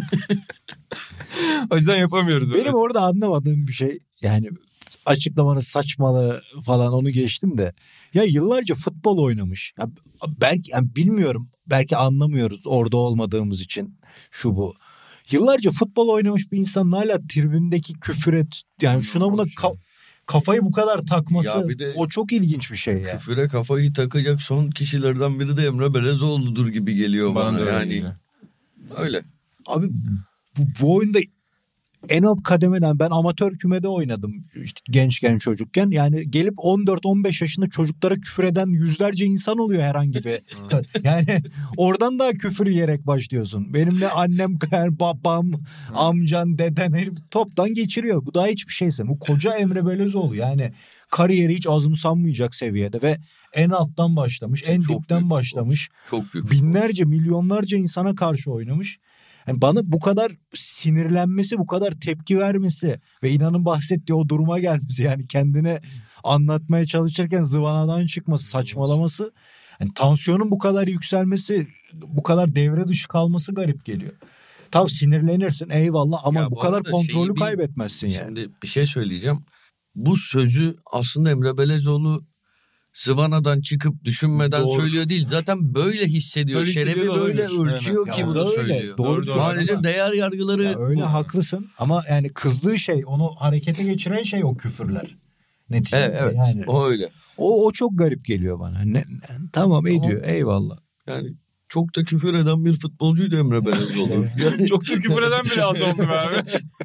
O yüzden yapamıyoruz. Benim öyle. orada anlamadığım bir şey yani açıklamanın saçmalığı falan onu geçtim de ya yıllarca futbol oynamış. Ya belki yani bilmiyorum, belki anlamıyoruz orada olmadığımız için şu bu. Yıllarca futbol oynamış bir insanın hala tribündeki küfür et yani şuna buna ka- kafayı bu kadar takması Ya bir de- o çok ilginç bir şey ya. Küfüre kafayı takacak son kişilerden biri de Emre Belezoğlu'dur gibi geliyor bana. Bana da öyle yani geliyor. öyle. Abi bu, bu oyunda en alt kademeden ben amatör kümede oynadım işte gençken çocukken. Yani gelip on dört on beş yaşında çocuklara küfür eden yüzlerce insan oluyor herhangi bir. Yani oradan da küfür yiyerek başlıyorsun. Benimle annem, babam, amcan, deden herif toptan geçiriyor. Bu daha hiçbir şeyse. Bu koca Emre Belözoğlu yani kariyeri hiç azımsanmayacak seviyede ve en alttan başlamış, en Çok dipten büyük başlamış. Çok büyük. Binlerce, milyonlarca insana karşı oynamış. Yani bana bu kadar sinirlenmesi, bu kadar tepki vermesi ve İnan'ın bahsettiği o duruma gelmesi yani kendine anlatmaya çalışırken zıvanadan çıkması, saçmalaması, yani tansiyonun bu kadar yükselmesi, bu kadar devre dışı kalması garip geliyor. Tabii sinirlenirsin eyvallah ama Ya bu bu kadar arada kontrolü şeyi bir- kaybetmezsin yani. Şimdi bir şey söyleyeceğim. Bu sözü aslında Emre Belezoğlu zıvanadan çıkıp düşünmeden Doğru. söylüyor değil. Zaten böyle hissediyor. Böyle Şerefi hissediyor böyle olabilir. ölçüyor Aynen. ki Ya bunu da öyle. söylüyor. Doğru, doğru. Maalesef Ama- değer yargıları Ya öyle bu. haklısın ama yani kızdığı şey, onu harekete geçiren şey o küfürler. Neticede Evet, evet. yani. O öyle. O, o çok garip geliyor bana. Ne, ne- tamam ediyor eyvallah. Yani çok da küfür eden bir futbolcuydu Emre Belezoğlu. Yani Çok da küfür eden bile az oldu be abi.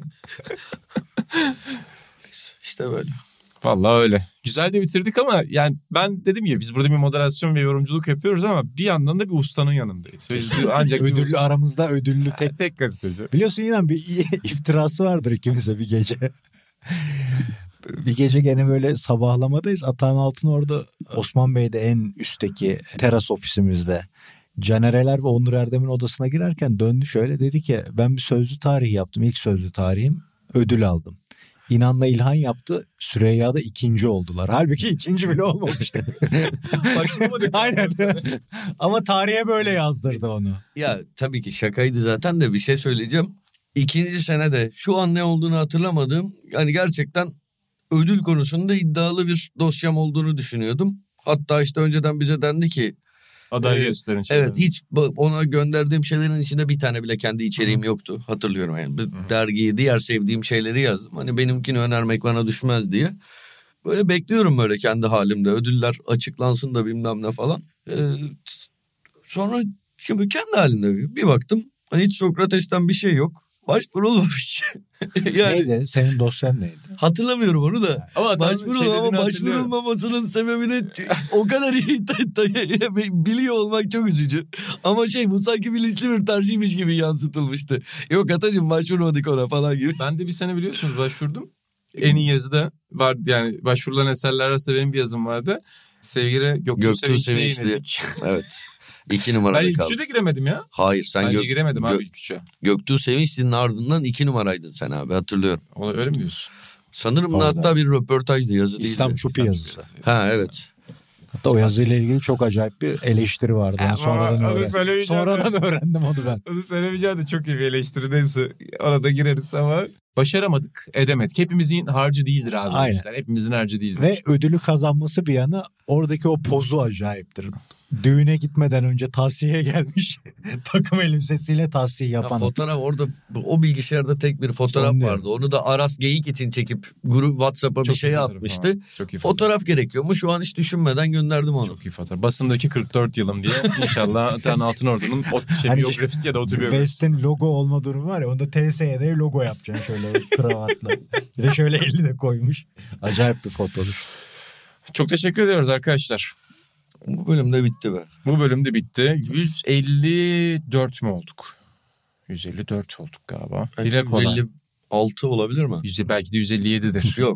işte böyle. Vallahi öyle. Güzel de bitirdik ama yani ben dedim ya biz burada bir moderasyon ve yorumculuk yapıyoruz ama bir yandan da bir ustanın yanındayız. Biz ancak bir Ödüllü usta- aramızda ödüllü tek. tek gazeteci. Biliyorsun yine bir iftirası vardır ikimize bir gece. Bir gece gene böyle sabahlamadayız. Atahan Altın orada Osman Bey'de en üstteki teras ofisimizde Caner Eler ve Onur Erdem'in odasına girerken döndü şöyle dedi ki ben bir sözlü tarih yaptım. İlk sözlü tarihim, ödül aldım. İnan'la İlhan yaptı. Süreyya'da ikinci oldular. Halbuki ikinci bile olmamıştı. Aynen. Ama tarihe böyle yazdırdı onu. Ya tabii ki şakaydı zaten de bir şey söyleyeceğim. İkinci senede şu an ne olduğunu hatırlamadığım, yani gerçekten ödül konusunda iddialı bir dosyam olduğunu düşünüyordum. Hatta işte önceden bize dendi ki aday e, gösterin. Evet, hiç ona gönderdiğim şeylerin içinde bir tane bile kendi içeriğim Hı. yoktu. Hatırlıyorum yani. Hı. Dergiyi, diğer sevdiğim şeyleri yazdım. Hani benimkini önermek bana düşmez diye. Böyle bekliyorum böyle kendi halimde. Ödüller açıklansın da bilmem ne falan. Ee, sonra şimdi kendi halimde bir baktım. Hani hiç Sokrates'ten bir şey yok. Başvurulmamış. Yani, neydi? Senin dosyan neydi? Hatırlamıyorum onu da. Ama Başvurul ama başvurulmamasının sebebini o kadar iyi biliyor olmak çok üzücü. Ama şey, bu sanki bilinçli bir tercihmiş gibi yansıtılmıştı. Yok Atacığım, başvurmadık ona falan gibi. Ben de bir sene biliyorsunuz başvurdum. En iyi yazıda var, yani başvurulan eserler arasında benim bir yazım vardı. Sevgili Göktuğ, Göktuğ Sevinç'le Sevinç'li. Evet. İki numarada kaldı. Ben ilk kaldı. üçe de giremedim ya. Hayır sen Bence Gök... giremedim abi Gök... ilk üçe. Göktuğ Sevinçli'nin ardından iki numaraydın sen abi, hatırlıyorum. Öyle mi diyorsun? Sanırım da hatta bir röportajdı, yazı değildi. İslam Çupi yazısı. Ha evet. Hatta o yazıyla ilgili çok acayip bir eleştiri vardı. Yani sonradan, öğren... sonradan öğrendim onu ben. Onu söylemeyeceğim de çok iyi bir eleştiri, neyse ona da gireriz ama başaramadık, edemedik. Hepimizin harcı değildir abi. Aynen. Işler. Hepimizin harcı değildir. Ve ödülü kazanması bir yana, oradaki o pozu acayiptir. Düğüne gitmeden önce tahsiye gelmiş. Takım elbisesiyle tahsiye yapan. Ya fotoğraf orada, o bilgisayarda tek bir fotoğraf Son vardı. Onu da Aras Geyik için çekip grup WhatsApp'a bir şey atmıştı. Çok iyi fotoğraf. Fotoğraf gerekiyormuş. Şu an hiç düşünmeden gönderdim onu. Çok iyi fotoğraf. Basındaki kırk dört yılım diye inşallah Atan Altınordu'nun o şey, hani biyografisi ya da otobiyografisi. West'in logo olma durumu var ya, onda T S E'de logo yapacaksın şöyle kravatla. Bir de şöyle eli de koymuş. Acayip bir fotoğraf. Çok teşekkür ediyoruz arkadaşlar. Bu bölüm de bitti be. Bu bölüm de bitti. yüz elli dört mü olduk? yüz elli dört olduk galiba. Yani yüz elli altı olabilir mi? Yüz, belki de yüz elli yedidir. Yok.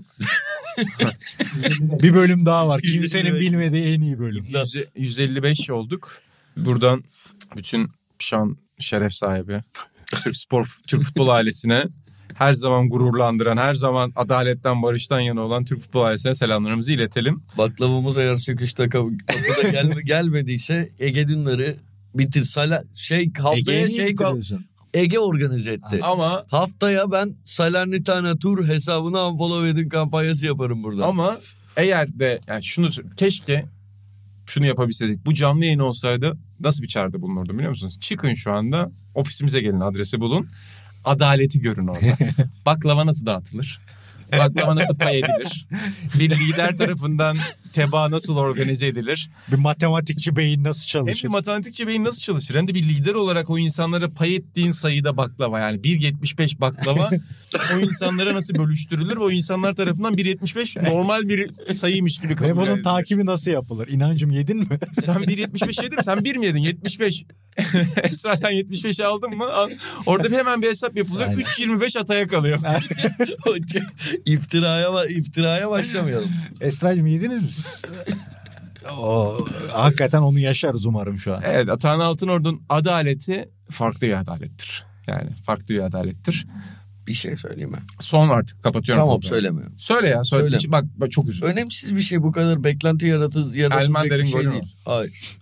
Bir bölüm daha var. Kimsenin bilmediği en iyi bölüm. yüz elli beş olduk. Buradan bütün şan, şeref sahibi Türk spor, Türk futbol ailesine, her zaman gururlandıran, her zaman adaletten, barıştan yana olan Türk futbol ailesine selamlarımızı iletelim. Baklavamız eğer çıkışta kapıda gelme, gelmediyse Ege Dünleri bitir. Sala, şey haftaya Ege'yi şey Ege organize etti. Ama haftaya ben Salernitana Tur hesabına unfollow edin kampanyası yaparım burada. Ama eğer de yani şunu, keşke şunu yapabilseydik. Bu canlı yayın olsaydı nasıl bir çağrıda bulunurdu biliyor musunuz? Çıkın şu anda, ofisimize gelin, adresi bulun. Adaleti görün orada. Baklava nasıl dağıtılır? Baklava nasıl pay edilir? Bir lider tarafından tebaa nasıl organize edilir? Bir matematikçi beyin nasıl çalışır? Hem bir matematikçi beyin nasıl çalışır? Hem de bir lider olarak o insanlara pay ettiğin sayıda baklava, yani bir yetmiş beş baklava o insanlara nasıl bölüştürülür? O insanlar tarafından bir yetmiş beş normal bir sayıymış gibi kabul edilir. Ve bunun takibi nasıl yapılır? İnancım yedin mi? Sen bir yetmiş beş yedin mi? Sen bir mi yedin? yetmiş beş. Esra'dan yetmiş beşi aldın mı? Orada bir hemen bir hesap yapılıyor. üç yirmi beş Atay'a kalıyor. İftiraya, iftiraya başlamayalım. Esra'cığım yediniz mi siz? O, hakikaten onu yaşarız umarım şu an. Evet, Atahan Altınordu'nun adaleti farklı bir adalettir. Yani farklı bir adalettir. Bir şey söyleyeyim mi? Son artık kapatıyorum. Tamam programı. Söylemiyorum. Söyle ya. Söyle. Söyle. Bak, bak çok üzüldüm. Önemsiz bir şey, bu kadar beklenti yaratı, yaratılacak bir şey değil. Mu? Hayır.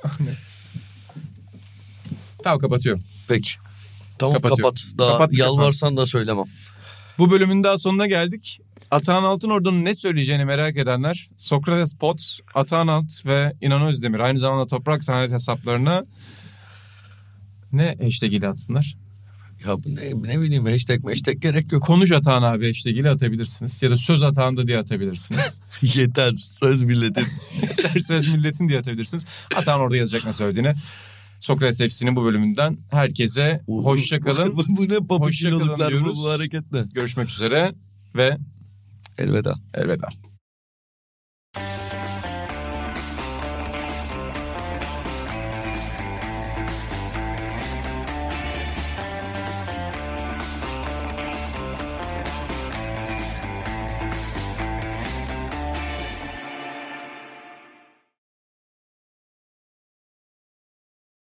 Tamam, kapatıyorum. Peki. Tamam kapat. Daha kapat, yalvarsan kapat. Da söylemem. Bu bölümün daha sonuna geldik. Atahan Altınordu'nun ne söyleyeceğini merak edenler Sokrates Pod, Atahan Alt ve İnan Özdemir, aynı zamanda Toprak Sanayi hesaplarına ne hashtag ile atsınlar? Ya bu ne, ne bileyim, hashtag hashtag gerek yok. Konuş Atahan abi hashtag ile atabilirsiniz. Ya da söz Atahan da diye atabilirsiniz. Yeter söz milletin. Yeter söz milletin diye atabilirsiniz. Atahan orada yazacak ne söylediğini. Sokrates F C'nin bu bölümünden herkese hoşça kalın. bu, bu ne papuçiloluklar bu, bu hareketle. Görüşmek üzere ve elveda. Elveda.